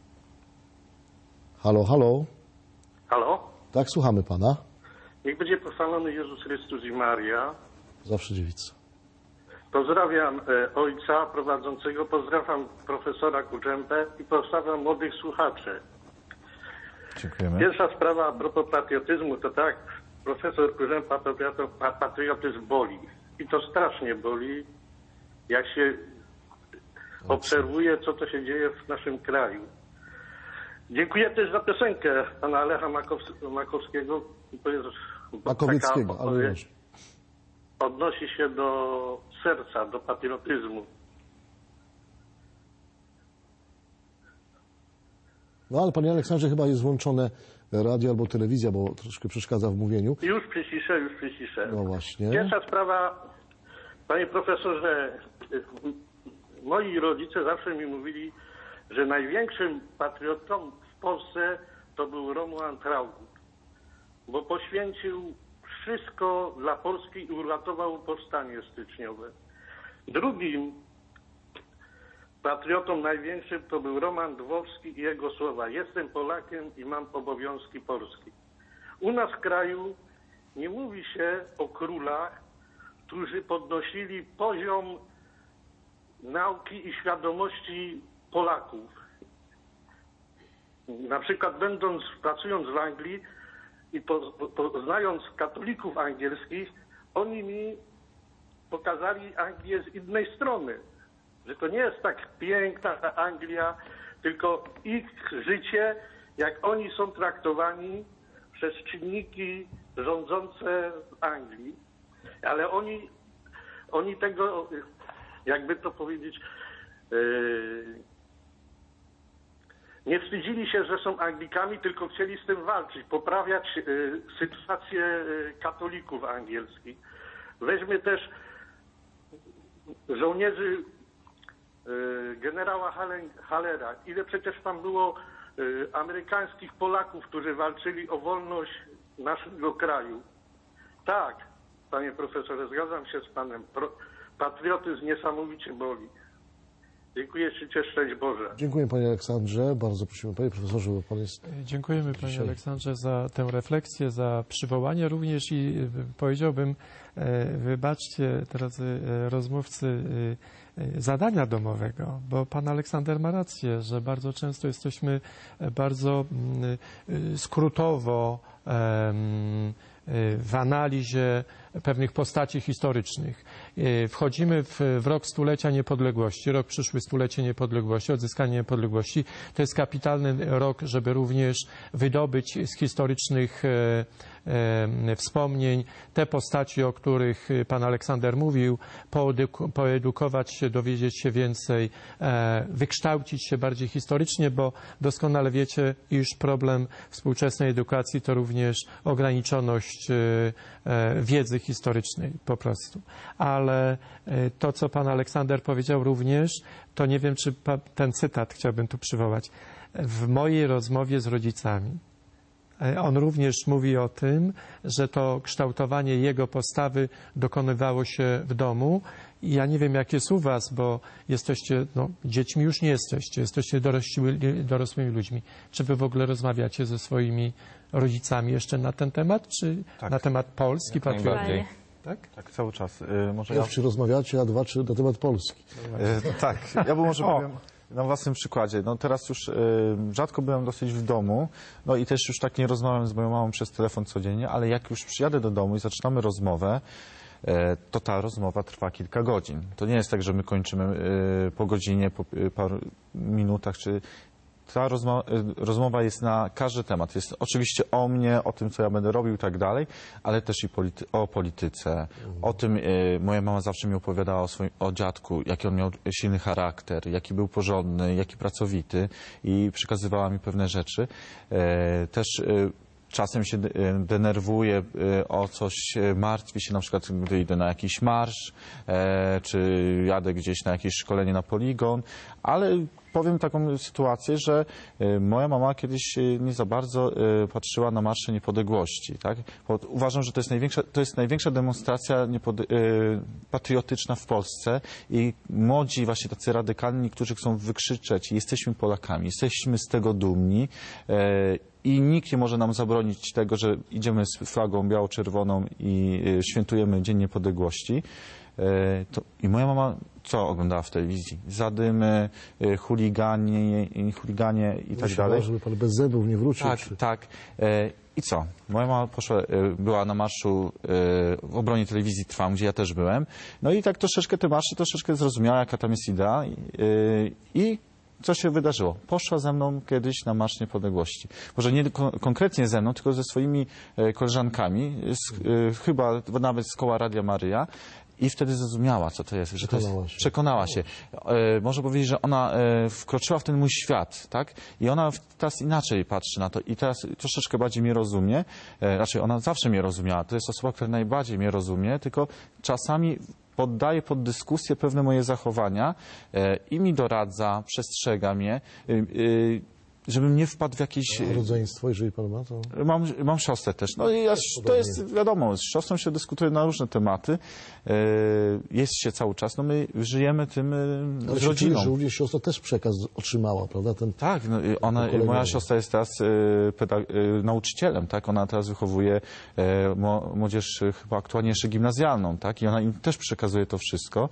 Halo, halo. Halo? Tak, słuchamy pana. Niech będzie pochwalony Jezus Chrystus i Maria. Zawsze dziewica. Pozdrawiam ojca prowadzącego, pozdrawiam profesora Kuczępę i pozdrawiam młodych słuchaczy. Dziękujemy. Pierwsza sprawa a propos patriotyzmu, to tak, profesor Kuczępa, patriotyzm boli. I to strasznie boli, jak się obserwuje, co to się dzieje w naszym kraju. Dziękuję też za piosenkę pana Lecha Makowskiego. To jest Makowieckiego, taka, ale już. odnosi się do serca, do patriotyzmu. No ale panie Aleksandrze, chyba jest włączone radio albo telewizja, bo troszkę przeszkadza w mówieniu. Już przyciszę. No właśnie. Pierwsza sprawa, panie profesorze, moi rodzice zawsze mi mówili, że największym patriotą w Polsce to był Romuald Traugott, bo poświęcił wszystko dla Polski i uratował powstanie styczniowe. Drugim patriotą największym to był Roman Dmowski i jego słowa: jestem Polakiem i mam obowiązki polskie. U nas w kraju nie mówi się o królach, którzy podnosili poziom nauki i świadomości Polaków. Na przykład pracując w Anglii i poznając katolików angielskich, oni mi pokazali Anglię z innej strony. Że to nie jest tak piękna ta Anglia, tylko ich życie, jak oni są traktowani przez czynniki rządzące w Anglii. Ale oni tego, jakby to powiedzieć, nie wstydzili się, że są Anglikami, tylko chcieli z tym walczyć, poprawiać sytuację katolików angielskich. Weźmy też żołnierzy generała Hallera. Ile przecież tam było amerykańskich Polaków, którzy walczyli o wolność naszego kraju. Tak, panie profesorze, zgadzam się z panem. Patriotyzm niesamowicie boli. Dziękuję, życzę szczęść Boże. Dziękuję panie Aleksandrze. Bardzo prosimy panie profesorze, bo pan jest... Dziękujemy panie dzisiaj... Aleksandrze za tę refleksję, za przywołanie również i powiedziałbym, wybaczcie drodzy rozmówcy, zadania domowego, bo pan Aleksander ma rację, że bardzo często jesteśmy bardzo skrótowo w analizie pewnych postaci historycznych. Wchodzimy w rok stulecia niepodległości, rok przyszły stulecie niepodległości, odzyskanie niepodległości. To jest kapitalny rok, żeby również wydobyć z historycznych wspomnień te postaci, o których pan Aleksander mówił, poedukować się, dowiedzieć się więcej, wykształcić się bardziej historycznie, bo doskonale wiecie, iż problem współczesnej edukacji to również ograniczoność wiedzy historycznej po prostu. Ale to, co pan Aleksander powiedział również, to nie wiem, czy ten cytat chciałbym tu przywołać. W mojej rozmowie z rodzicami on również mówi o tym, że to kształtowanie jego postawy dokonywało się w domu. I ja nie wiem, jak jest u was, bo jesteście, dziećmi już nie jesteście dorosłymi ludźmi. Czy wy w ogóle rozmawiacie ze swoimi rodzicami jeszcze na ten temat, czy na temat Polski, patriotyzmu? Tak, cały czas. Może Czy rozmawiacie, a dwa, czy na temat Polski? Tak, ja bym może powiem na własnym przykładzie. Teraz już rzadko byłem dosyć w domu, i też już tak nie rozmawiam z moją mamą przez telefon codziennie, ale jak już przyjadę do domu i zaczynamy rozmowę, to ta rozmowa trwa kilka godzin. To nie jest tak, że my kończymy po godzinie, po paru minutach, czy ta rozmowa jest na każdy temat. Jest oczywiście o mnie, o tym, co ja będę robił i tak dalej, ale też i o polityce. O tym moja mama zawsze mi opowiadała o dziadku, jaki on miał silny charakter, jaki był porządny, jaki pracowity i przekazywała mi pewne rzeczy. Też czasem się denerwuje o coś, martwi się, na przykład gdy idę na jakiś marsz, czy jadę gdzieś na jakieś szkolenie na poligon, ale powiem taką sytuację, że moja mama kiedyś nie za bardzo patrzyła na Marsze Niepodległości. Tak? Bo uważam, że to jest największa demonstracja patriotyczna w Polsce i młodzi, właśnie tacy radykalni, którzy chcą wykrzyczeć: jesteśmy Polakami, jesteśmy z tego dumni. I nikt nie może nam zabronić tego, że idziemy z flagą biało-czerwoną i świętujemy Dzień Niepodległości. I moja mama co oglądała w telewizji? Zadymy, chuliganie i tak dalej. Żeby pan bez zębów nie wrócił. Tak. I co? Moja mama była na marszu w obronie telewizji Trwam, gdzie ja też byłem. I tak troszeczkę te marsze, zrozumiała, jaka tam jest idea. I co się wydarzyło? Poszła ze mną kiedyś na Marsz Niepodległości. Może nie konkretnie ze mną, tylko ze swoimi koleżankami, chyba nawet z koła Radia Maryja. I wtedy zrozumiała, co to jest. Przekonała się. Można powiedzieć, że ona wkroczyła w ten mój świat, tak? I ona teraz inaczej patrzy na to i teraz troszeczkę bardziej mnie rozumie. Raczej ona zawsze mnie rozumiała. To jest osoba, która najbardziej mnie rozumie, tylko czasami poddaje pod dyskusję pewne moje zachowania i mi doradza, przestrzega mnie. żebym nie wpadł w jakieś... Rodzeństwo, jeżeli pan ma, to... Mam siostrę też. No i to jest, wiadomo, z siostrą się dyskutuje na różne tematy. Jest się cały czas. No my żyjemy tym z rodziną. Że również siostra też przekaz otrzymała, prawda? Tak, no, moja siostra jest teraz nauczycielem, tak? Ona teraz wychowuje młodzież chyba aktualnie jeszcze gimnazjalną, tak? I ona im też przekazuje to wszystko.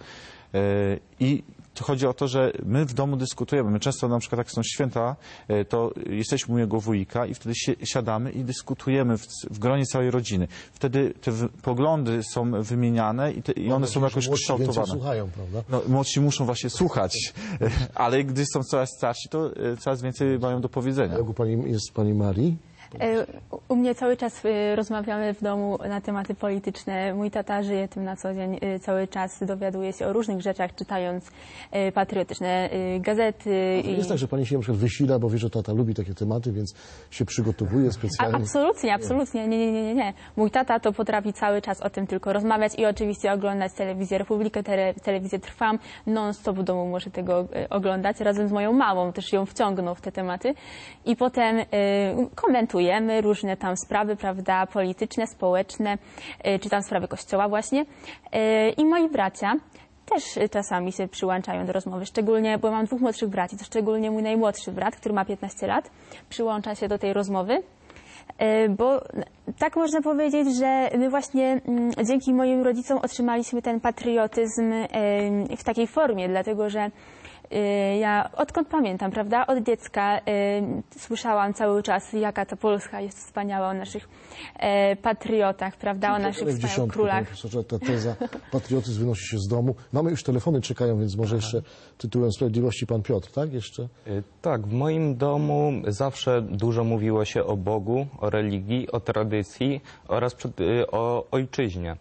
I to chodzi o to, że my w domu dyskutujemy. My często na przykład jak są święta, to jesteśmy u mojego wujka i wtedy siadamy i dyskutujemy w gronie całej rodziny. Wtedy te poglądy są wymieniane i one są jakoś kształtowane. Słuchają, prawda? No, młodsi muszą właśnie słuchać, ale gdy są coraz starsi, to coraz więcej mają do powiedzenia. Jak jest pani Marii? U mnie cały czas rozmawiamy w domu na tematy polityczne. Mój tata żyje tym na co dzień, cały czas dowiaduje się o różnych rzeczach, czytając patriotyczne gazety. Jest tak, że pani się na przykład wysila, bo wie, że tata lubi takie tematy, więc się przygotowuje specjalnie. Absolutnie. Nie. Mój tata to potrafi cały czas o tym tylko rozmawiać i oczywiście oglądać telewizję Republikę, telewizję Trwam. Non-stop w domu może tego oglądać. Razem z moją mamą też ją wciągnął w te tematy. I potem komentuje różne tam sprawy, prawda, polityczne, społeczne, czy tam sprawy kościoła właśnie. I moi bracia też czasami się przyłączają do rozmowy, szczególnie, bo mam 2 młodszych braci, to szczególnie mój najmłodszy brat, który ma 15 lat, przyłącza się do tej rozmowy. Bo tak można powiedzieć, że my właśnie dzięki moim rodzicom otrzymaliśmy ten patriotyzm w takiej formie, dlatego że ja odkąd pamiętam, prawda, od dziecka słyszałam cały czas, jaka ta Polska jest wspaniała, o naszych patriotach, prawda, o naszych wspaniałych królach. Ta teza, patriotyzm wynosi się z domu. Mamy już telefony, czekają, więc może jeszcze tytułem sprawiedliwości pan Piotr, tak? Jeszcze? Tak, w moim domu zawsze dużo mówiło się o Bogu, o religii, o tradycji oraz o ojczyźnie.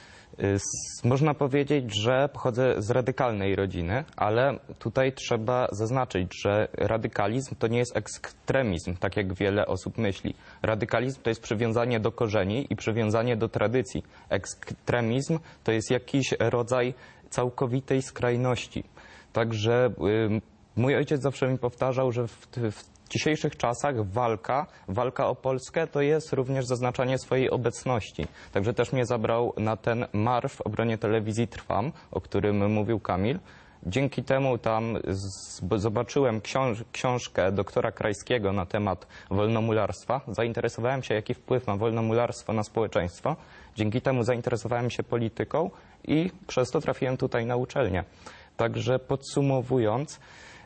Można powiedzieć, że pochodzę z radykalnej rodziny, ale tutaj trzeba zaznaczyć, że radykalizm to nie jest ekstremizm, tak jak wiele osób myśli. Radykalizm to jest przywiązanie do korzeni i przywiązanie do tradycji. Ekstremizm to jest jakiś rodzaj całkowitej skrajności. Także mój ojciec zawsze mi powtarzał, że w dzisiejszych czasach walka o Polskę to jest również zaznaczanie swojej obecności. Także też mnie zabrał na ten marsz w obronie telewizji Trwam, o którym mówił Kamil. Dzięki temu tam zobaczyłem książkę doktora Krajskiego na temat wolnomularstwa. Zainteresowałem się, jaki wpływ ma wolnomularstwo na społeczeństwo. Dzięki temu zainteresowałem się polityką i przez to trafiłem tutaj na uczelnię. Także podsumowując,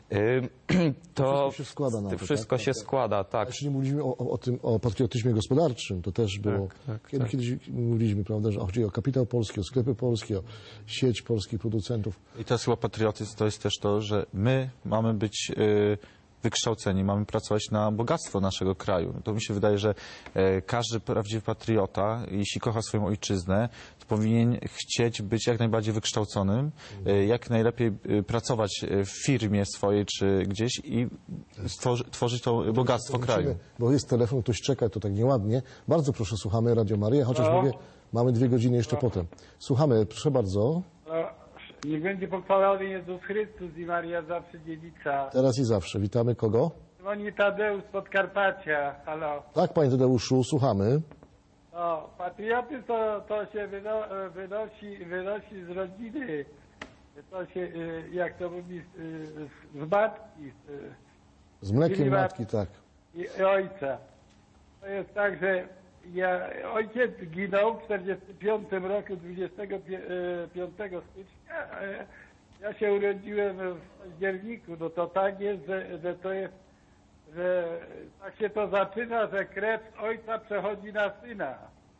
to wszystko się składa, tak. Jeśli mówiliśmy o patriotyzmie gospodarczym, to też było, kiedyś mówiliśmy, prawda, że chodzi o kapitał polski, o sklepy polskie, o sieć polskich producentów. I teraz chyba patriotyzm to jest też to, że my mamy być wykształceni, mamy pracować na bogactwo naszego kraju. To mi się wydaje, że każdy prawdziwy patriota, jeśli kocha swoją ojczyznę, to powinien chcieć być jak najbardziej wykształconym, jak najlepiej pracować w firmie swojej czy gdzieś i tworzyć to bogactwo kraju. Bo jest telefon, ktoś czeka, to tak nieładnie. Bardzo proszę, słuchamy Radio Maryja, chociaż mówię, mamy 2 godziny jeszcze potem. Słuchamy, proszę bardzo. Niech będzie pochwalony Jezus Chrystus i Maria zawsze dziewica. Teraz i zawsze. Witamy kogo? Dzwoni Tadeusz z Podkarpacia. Halo. Tak, panie Tadeuszu, słuchamy. No, patriotyzm to się wynosi z rodziny. To się, jak to mówi, z matki. Z mlekiem matki, tak. I ojca. To jest tak, że ojciec zginął w 1945 roku, 25 stycznia. Ja się urodziłem w październiku. No to tak jest, że to jest, że tak się to zaczyna, że krew ojca przechodzi na syna.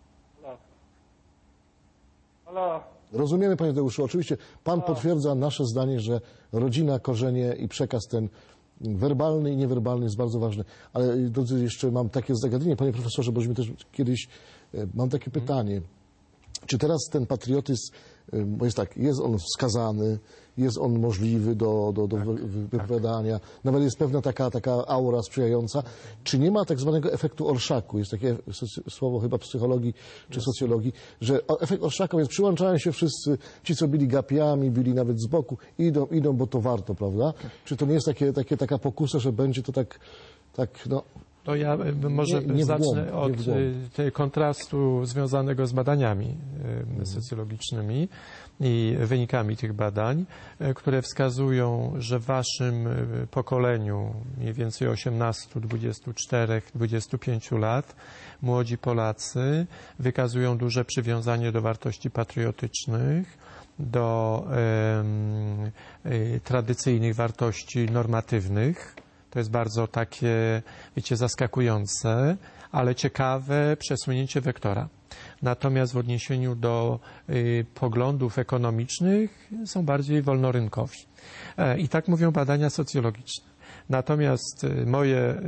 Halo. Rozumiemy, panie Tadeuszu. Oczywiście pan potwierdza nasze zdanie, że rodzina, korzenie i przekaz ten werbalny i niewerbalny jest bardzo ważny. Ale drodzy, jeszcze mam takie zagadnienie, panie profesorze, bośmy też kiedyś, mam takie pytanie. Czy teraz ten patriotyzm, bo jest tak, jest on wskazany, jest on możliwy do wypowiadania, nawet jest pewna taka aura sprzyjająca. Czy nie ma tak zwanego efektu orszaku? Jest takie słowo chyba psychologii czy socjologii, że efekt orszaka, więc przyłączają się wszyscy, ci co byli gapiami, byli nawet z boku, idą, bo to warto, prawda? Czy to nie jest taka pokusa, że będzie to tak tak, no, To ja może nie w głąb, zacznę nie od w głąb. tego kontrastu związanego z badaniami socjologicznymi i wynikami tych badań, które wskazują, że w waszym pokoleniu, mniej więcej 18, 24, 25 lat, młodzi Polacy wykazują duże przywiązanie do wartości patriotycznych, do tradycyjnych wartości normatywnych. To jest bardzo takie, wiecie, zaskakujące, ale ciekawe przesunięcie wektora. Natomiast w odniesieniu do poglądów ekonomicznych są bardziej wolnorynkowi. I tak mówią badania socjologiczne. Natomiast moje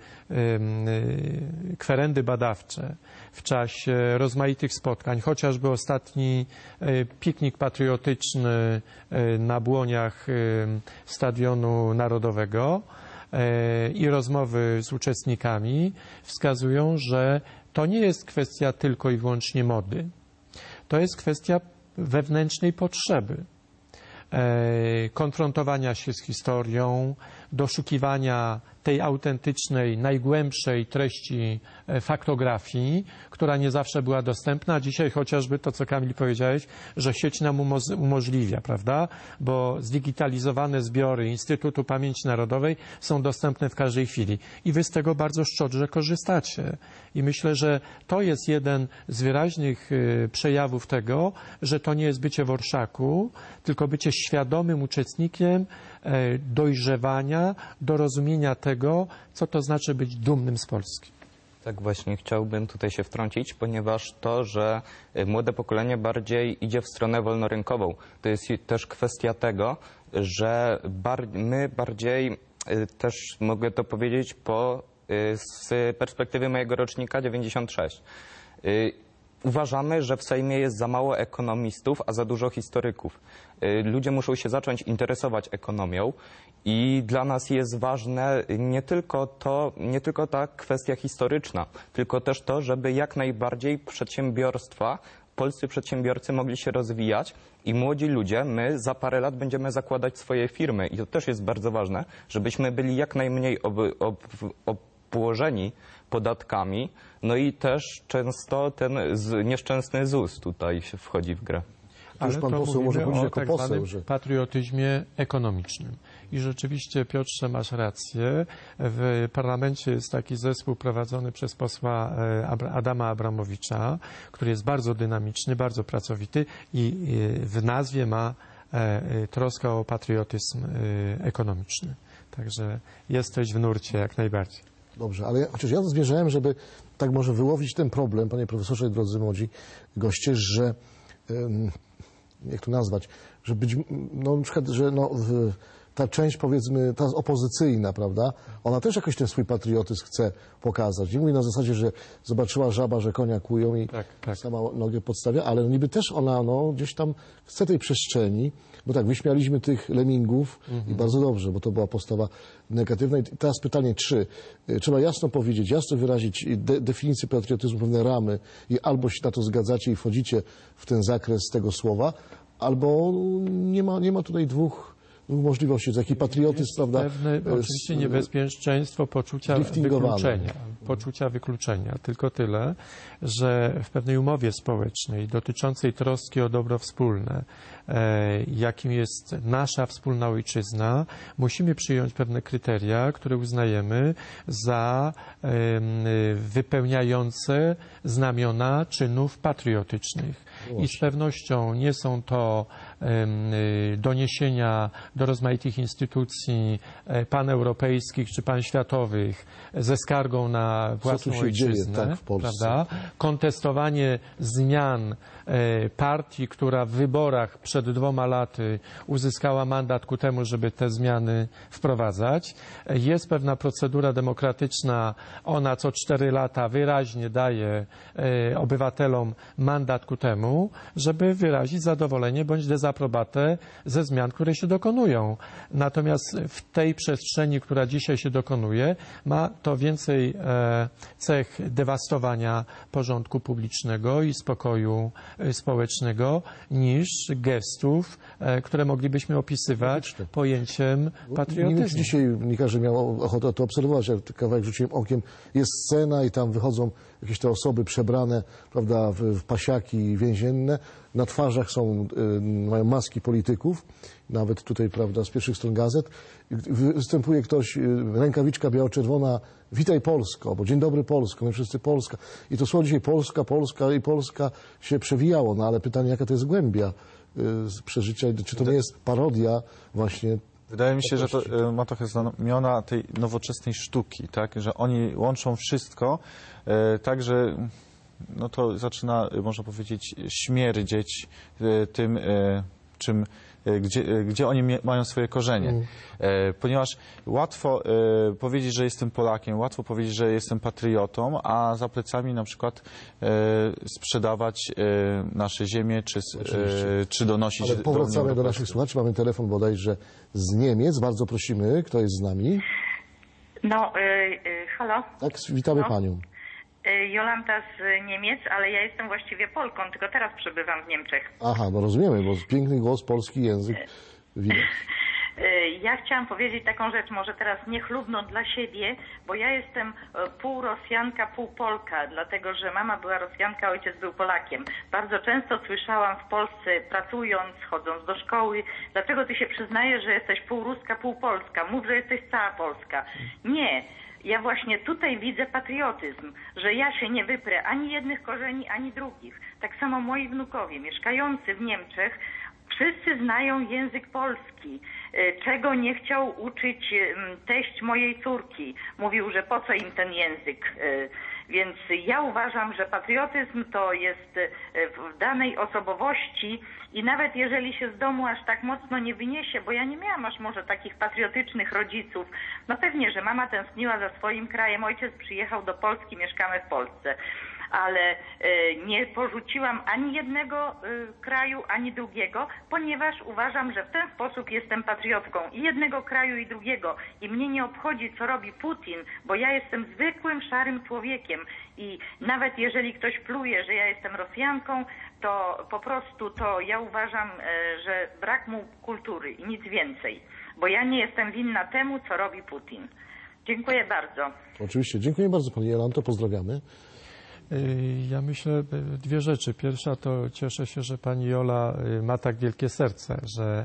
kwerendy badawcze w czasie rozmaitych spotkań, chociażby ostatni piknik patriotyczny na błoniach Stadionu Narodowego, i rozmowy z uczestnikami wskazują, że to nie jest kwestia tylko i wyłącznie mody. To jest kwestia wewnętrznej potrzeby konfrontowania się z historią, doszukiwania tej autentycznej, najgłębszej treści faktografii, która nie zawsze była dostępna, a dzisiaj chociażby to, co Kamil powiedziałeś, że sieć nam umożliwia, prawda? Bo zdigitalizowane zbiory Instytutu Pamięci Narodowej są dostępne w każdej chwili i wy z tego bardzo szczodrze korzystacie. I myślę, że to jest jeden z wyraźnych przejawów tego, że to nie jest bycie w orszaku, tylko bycie świadomym uczestnikiem dojrzewania, do rozumienia tego, co to znaczy być dumnym z Polski. Tak właśnie chciałbym tutaj się wtrącić, ponieważ to, że młode pokolenie bardziej idzie w stronę wolnorynkową, to jest też kwestia tego, że my bardziej, też mogę to powiedzieć z perspektywy mojego rocznika 96. Uważamy, że w Sejmie jest za mało ekonomistów, a za dużo historyków. Ludzie muszą się zacząć interesować ekonomią i dla nas jest ważne nie tylko ta kwestia historyczna, tylko też to, żeby jak najbardziej polscy przedsiębiorcy mogli się rozwijać i młodzi ludzie, my za parę lat będziemy zakładać swoje firmy i to też jest bardzo ważne, żebyśmy byli jak najmniej obłożeni podatkami, no i też często ten nieszczęsny ZUS tutaj się wchodzi w grę. Ale pan to poseł może mówimy powiedzieć o jako tak poseł, zwanym że patriotyzmie ekonomicznym. I rzeczywiście, Piotrze, masz rację. W parlamencie jest taki zespół prowadzony przez posła Adama Abramowicza, który jest bardzo dynamiczny, bardzo pracowity i w nazwie ma troskę o patriotyzm ekonomiczny. Także jesteś w nurcie jak najbardziej. Dobrze, ale chociaż ja zmierzałem, żeby tak może wyłowić ten problem, panie profesorze i drodzy młodzi goście, że jak to nazwać, że być, no na przykład, że no, ta część, powiedzmy, ta opozycyjna, prawda, ona też jakoś ten swój patriotyzm chce pokazać. Nie mówi na zasadzie, że zobaczyła żaba, że konia kują i sama nogę podstawia, ale niby też ona gdzieś tam chce tej przestrzeni, bo tak, wyśmialiśmy tych lemmingów i bardzo dobrze, bo to była postawa negatywna. I teraz pytanie, czy trzeba jasno powiedzieć, jasno wyrazić definicję patriotyzmu, pewne ramy i albo się na to zgadzacie i wchodzicie w ten zakres tego słowa, albo nie ma tutaj dwóch możliwości, taki patriotyzm, prawda? Pewne oczywiście niebezpieczeństwo poczucia wykluczenia. Tylko tyle, że w pewnej umowie społecznej dotyczącej troski o dobro wspólne, jakim jest nasza wspólna ojczyzna, musimy przyjąć pewne kryteria, które uznajemy za wypełniające znamiona czynów patriotycznych. I z pewnością nie są to doniesienia do rozmaitych instytucji paneuropejskich czy panświatowych ze skargą na własną ojczyznę, w Polsce. prawda? Kontestowanie zmian partii, która w wyborach przed 2 laty uzyskała mandat ku temu, żeby te zmiany wprowadzać. Jest pewna procedura demokratyczna, ona co 4 lata wyraźnie daje obywatelom mandat ku temu, żeby wyrazić zadowolenie bądź dezaprobatę ze zmian, które się dokonują. Natomiast w tej przestrzeni, która dzisiaj się dokonuje, ma to więcej cech dewastowania porządku publicznego i spokoju społecznego niż gestów, które moglibyśmy opisywać pojęciem patriotyzmu. Nie wiem, czy dzisiaj każdy miał ochotę to obserwować. Ja kawałek rzuciłem okiem. Jest scena i tam wychodzą jakieś te osoby przebrane, prawda, w pasiaki więzienne. Na twarzach mają maski polityków, nawet tutaj, prawda, z pierwszych stron gazet. Występuje ktoś, rękawiczka biało-czerwona, witaj Polsko, bo dzień dobry Polsko, my wszyscy Polska. I to słowo dzisiaj Polska, Polska i Polska się przewijało, no ale pytanie, jaka to jest głębia przeżycia, czy to nie jest parodia właśnie. Wydaje mi się, że to ma trochę znamiona tej nowoczesnej sztuki, tak? Że oni łączą wszystko, tak, że no to zaczyna, można powiedzieć, śmierdzieć tym, gdzie oni mają swoje korzenie. Ponieważ łatwo powiedzieć, że jestem Polakiem, łatwo powiedzieć, że jestem patriotą, a za plecami na przykład sprzedawać nasze ziemię, czy donosić... Ale powracamy do naszych słuchaczy. Mamy telefon bodajże z Niemiec. Bardzo prosimy. Kto jest z nami? No, halo? Tak, witamy panią. Jolanta z Niemiec, ale ja jestem właściwie Polką, tylko teraz przebywam w Niemczech. Aha, no rozumiemy, bo piękny głos, polski język widać. Ja chciałam powiedzieć taką rzecz, może teraz niechlubną dla siebie, bo ja jestem pół Rosjanka, pół Polka, dlatego że mama była Rosjanka, ojciec był Polakiem. Bardzo często słyszałam w Polsce, pracując, chodząc do szkoły, dlaczego ty się przyznajesz, że jesteś pół Ruska, pół Polska, mów, że jesteś cała Polska. Nie. Ja właśnie tutaj widzę patriotyzm, że ja się nie wyprę ani jednych korzeni, ani drugich. Tak samo moi wnukowie mieszkający w Niemczech, wszyscy znają język polski, czego nie chciał uczyć teść mojej córki. Mówił, że po co im ten język. Więc ja uważam, że patriotyzm to jest w danej osobowości i nawet jeżeli się z domu aż tak mocno nie wyniesie, bo ja nie miałam aż może takich patriotycznych rodziców. No pewnie, że mama tęskniła za swoim krajem, ojciec przyjechał do Polski, mieszkamy w Polsce. Ale nie porzuciłam ani jednego kraju, ani drugiego, ponieważ uważam, że w ten sposób jestem patriotką i jednego kraju, i drugiego. I mnie nie obchodzi, co robi Putin, bo ja jestem zwykłym, szarym człowiekiem. I nawet jeżeli ktoś pluje, że ja jestem Rosjanką, to po prostu to ja uważam, że brak mu kultury i nic więcej. Bo ja nie jestem winna temu, co robi Putin. Dziękuję bardzo. Oczywiście. Dziękuję bardzo pani Jolanto. Pozdrawiamy. Ja myślę dwie rzeczy. Pierwsza to cieszę się, że pani Jola ma tak wielkie serce, że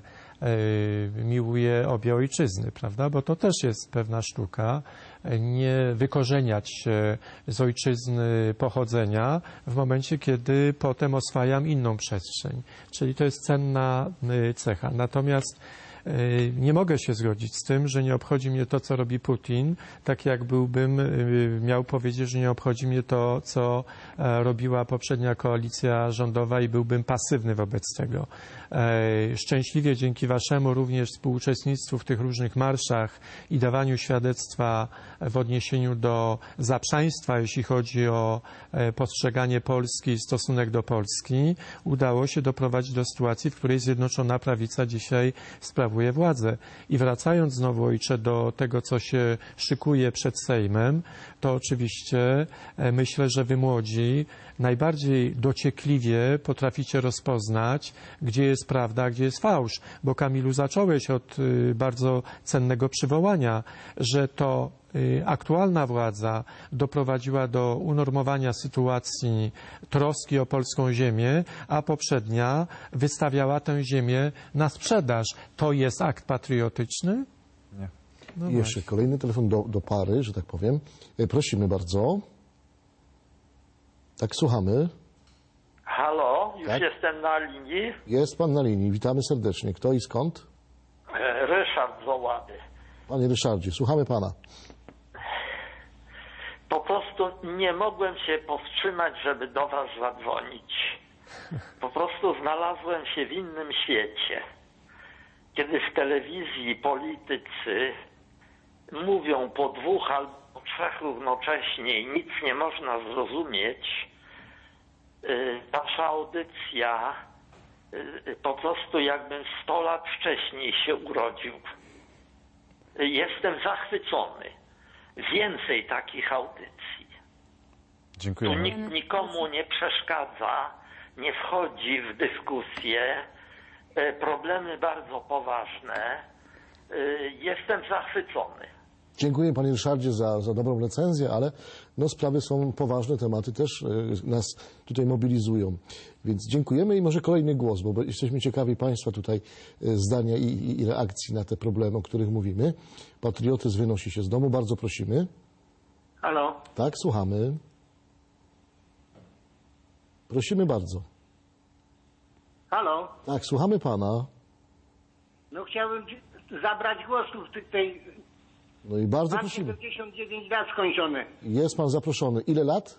miłuje obie ojczyzny, prawda? Bo to też jest pewna sztuka, nie wykorzeniać się z ojczyzny pochodzenia w momencie, kiedy potem oswajam inną przestrzeń. Czyli to jest cenna cecha. Natomiast nie mogę się zgodzić z tym, że nie obchodzi mnie to, co robi Putin, tak jak miał powiedzieć, że nie obchodzi mnie to, co robiła poprzednia koalicja rządowa i byłbym pasywny wobec tego. Szczęśliwie dzięki waszemu również współuczestnictwu w tych różnych marszach i dawaniu świadectwa w odniesieniu do zaprzaństwa, jeśli chodzi o postrzeganie Polski i stosunek do Polski, udało się doprowadzić do sytuacji, w której Zjednoczona Prawica dzisiaj sprawuje władzę. I wracając znowu, ojcze, do tego, co się szykuje przed Sejmem, to oczywiście myślę, że wy młodzi najbardziej dociekliwie potraficie rozpoznać, gdzie jest prawda, a gdzie jest fałsz. Bo Kamilu, zacząłeś od bardzo cennego przywołania, że to aktualna władza doprowadziła do unormowania sytuacji troski o polską ziemię, a poprzednia wystawiała tę ziemię na sprzedaż. To jest akt patriotyczny? Nie. No i jeszcze kolejny telefon do pary, że tak powiem. Prosimy bardzo. Tak, słuchamy. Halo, już tak? Jestem na linii. Jest pan na linii. Witamy serdecznie. Kto i skąd? Ryszard z Oławy. Panie Ryszardzie, słuchamy pana. Po prostu nie mogłem się powstrzymać, żeby do was zadzwonić. Po prostu znalazłem się w innym świecie. Kiedy w telewizji politycy mówią po dwóch albo trzech równocześnie i nic nie można zrozumieć, wasza audycja po prostu jakbym 100 lat wcześniej się urodził. Jestem zachwycony. Więcej takich audycji. Dziękuję. Tu nikt nikomu nie przeszkadza, nie wchodzi w dyskusję. Problemy bardzo poważne. Jestem zachwycony. Dziękuję panie Ryszardzie za dobrą recenzję, ale no, sprawy są poważne, tematy też nas tutaj mobilizują. Więc dziękujemy i może kolejny głos, bo jesteśmy ciekawi państwa tutaj zdania i reakcji na te problemy, o których mówimy. Patriotyzm wynosi się z domu. Bardzo prosimy. Halo? Tak, słuchamy. Prosimy bardzo. Halo? Tak, słuchamy pana. No chciałbym zabrać głos tu w tej... No i bardzo Mam prosimy. 79 lat skończone. Jest pan zaproszony. Ile lat?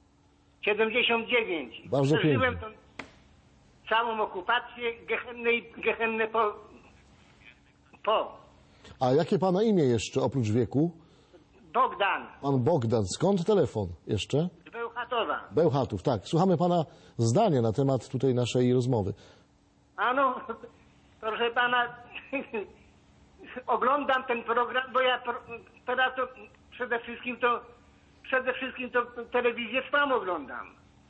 79. Bardzo Przeżyłem pięknie. tą całą okupację, gehennę po. A jakie pana imię jeszcze oprócz wieku? Bogdan Pan Bogdan. Skąd telefon jeszcze? z Bełchatowa. Bełchatów, tak. Słuchamy pana zdania na temat tutaj naszej rozmowy. A no, proszę pana, oglądam ten program, bo ja teraz to przede wszystkim to telewizję trwam oglądam.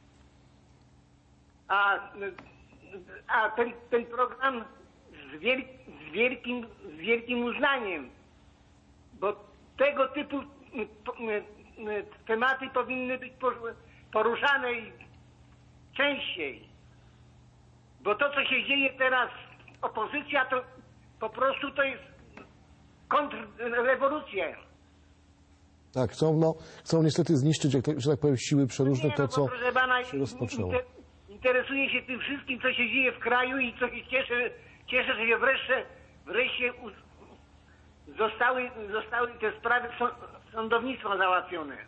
A ten program z wielkim uznaniem, bo tego typu tematy powinny być poruszane częściej. Bo to, co się dzieje teraz, opozycja, to po prostu to jest kontrrewolucja. Tak, chcą niestety zniszczyć, że tak powiem, siły przeróżne, to co proszę pana, się rozpoczęło. Interesuję się tym wszystkim, co się dzieje w kraju i co się cieszę, że się wreszcie zostały te sprawy sądownictwa załatwione.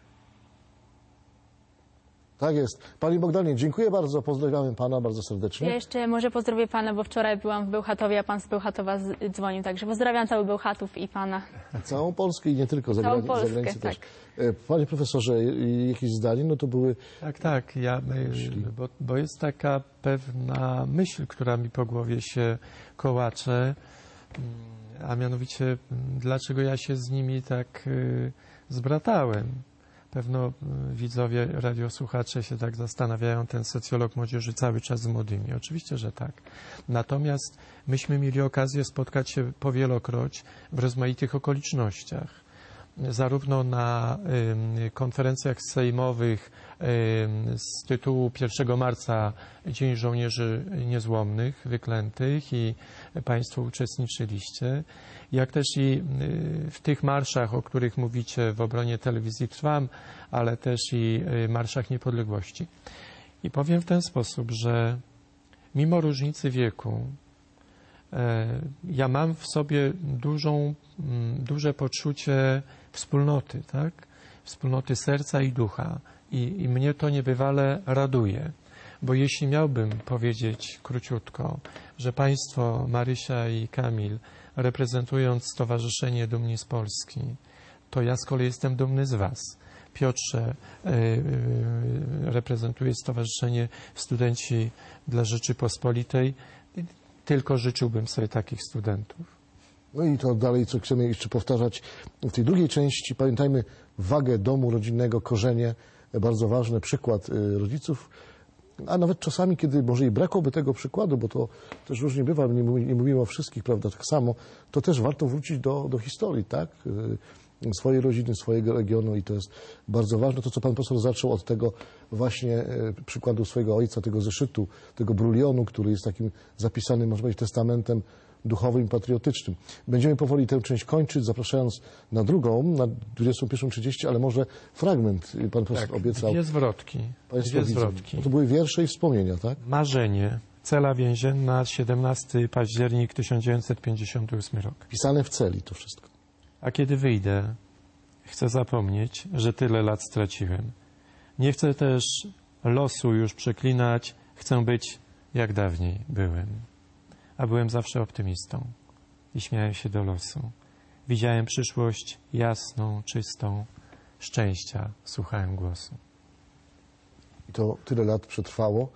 Tak jest. Panie Bogdanie, dziękuję bardzo. Pozdrawiamy pana bardzo serdecznie. Ja jeszcze może pozdrowię pana, bo wczoraj byłam w Bełchatowie, a pan z Bełchatowa dzwonił, także pozdrawiam cały Bełchatów i pana. Całą Polskę i nie tylko, za Całą granicę Polskę, też. tak. Panie profesorze, jakieś zdanie? No to były... Tak, bo jest taka pewna myśl, która mi po głowie się kołacze, a mianowicie dlaczego ja się z nimi tak zbratałem. Pewno widzowie, radiosłuchacze się tak zastanawiają, ten socjolog młodzieży cały czas z młodymi. Oczywiście, że tak. Natomiast myśmy mieli okazję spotkać się powielokroć w rozmaitych okolicznościach. Zarówno na konferencjach sejmowych z tytułu 1 marca Dzień Żołnierzy Niezłomnych, Wyklętych i Państwo uczestniczyliście, jak też i w tych marszach, o których mówicie w obronie telewizji Trwam, ale też i marszach niepodległości. I powiem w ten sposób, że mimo różnicy wieku ja mam w sobie duże poczucie wspólnoty, tak? Wspólnoty serca i ducha. I mnie to niebywale raduje. Bo jeśli miałbym powiedzieć króciutko, że państwo Marysia i Kamil, reprezentując Stowarzyszenie Dumni z Polski, to ja z kolei jestem dumny z was. Piotrze reprezentuje Stowarzyszenie Studenci dla Rzeczypospolitej. Tylko życzyłbym sobie takich studentów. No i to dalej, co chcemy jeszcze powtarzać w tej drugiej części. Pamiętajmy wagę domu rodzinnego, korzenie, bardzo ważny przykład rodziców, a nawet czasami, kiedy może i brakoby tego przykładu, bo to też różnie bywa, nie mówimy o wszystkich, prawda, tak samo, to też warto wrócić do historii, tak? Swojej rodziny, swojego regionu i to jest bardzo ważne. To, co pan profesor zaczął od tego właśnie przykładu swojego ojca, tego zeszytu, tego brulionu, który jest takim zapisanym, można powiedzieć, testamentem duchowym, patriotycznym. Będziemy powoli tę część kończyć, zapraszając na drugą, na 21:30, ale może fragment pan profesor obiecał. Dwie zwrotki. No to były wiersze i wspomnienia, tak? Marzenie. Cela więzienna, 17 październik 1958 rok. Pisane w celi to wszystko. A kiedy wyjdę, chcę zapomnieć, że tyle lat straciłem. Nie chcę też losu już przeklinać, chcę być jak dawniej byłem. A byłem zawsze optymistą i śmiałem się do losu. Widziałem przyszłość jasną, czystą, szczęścia słuchałem głosu. I to tyle lat przetrwało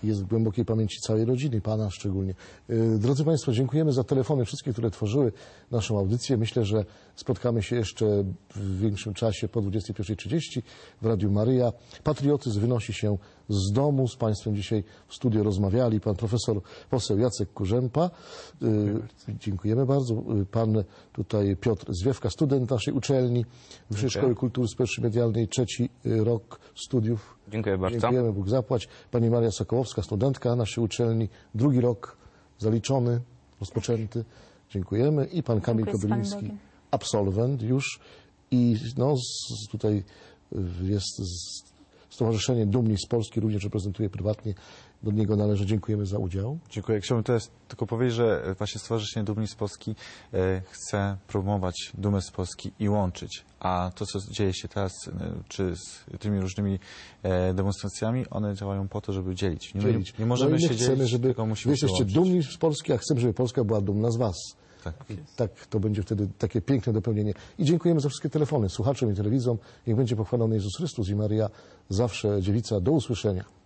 jest w głębokiej pamięci całej rodziny, pana szczególnie. Drodzy Państwo, dziękujemy za telefony wszystkie, które tworzyły naszą audycję. Myślę, że spotkamy się jeszcze w większym czasie po 21:30 w Radiu Maryja. Patriotyzm wynosi się z domu. Z Państwem dzisiaj w studiu rozmawiali pan profesor, poseł Jacek Kurzępa. Dziękujemy bardzo. Pan tutaj Piotr Zwiewka, student naszej uczelni Wyższej Szkoły Kultury Społecznej Medialnej, 3. rok studiów. Dziękuję bardzo. Dziękujemy, Bóg zapłać. Pani Maria Sokołowska, studentka naszej uczelni, 2. rok zaliczony, rozpoczęty. Dziękujemy. I pan Kamil Kobyliński, absolwent już. I no, tutaj jest Stowarzyszenie Dumni z Polski, również reprezentuje prywatnie. Do niego należy. Dziękujemy za udział. Dziękuję. Chciałbym teraz tylko powiedzieć, że właśnie Stowarzyszenie Dumni z Polski chce promować dumę z Polski i łączyć. A to, co dzieje się teraz, czy z tymi różnymi demonstracjami, one działają po to, żeby dzielić. Nie możemy się dzielić, żeby tylko musimy wy jesteście dumni z Polski, a chcemy, żeby Polska była dumna z was. Tak, to będzie wtedy takie piękne dopełnienie. I dziękujemy za wszystkie telefony słuchaczom i telewidzom. Niech będzie pochwalony Jezus Chrystus i Maryja, zawsze dziewica. Do usłyszenia.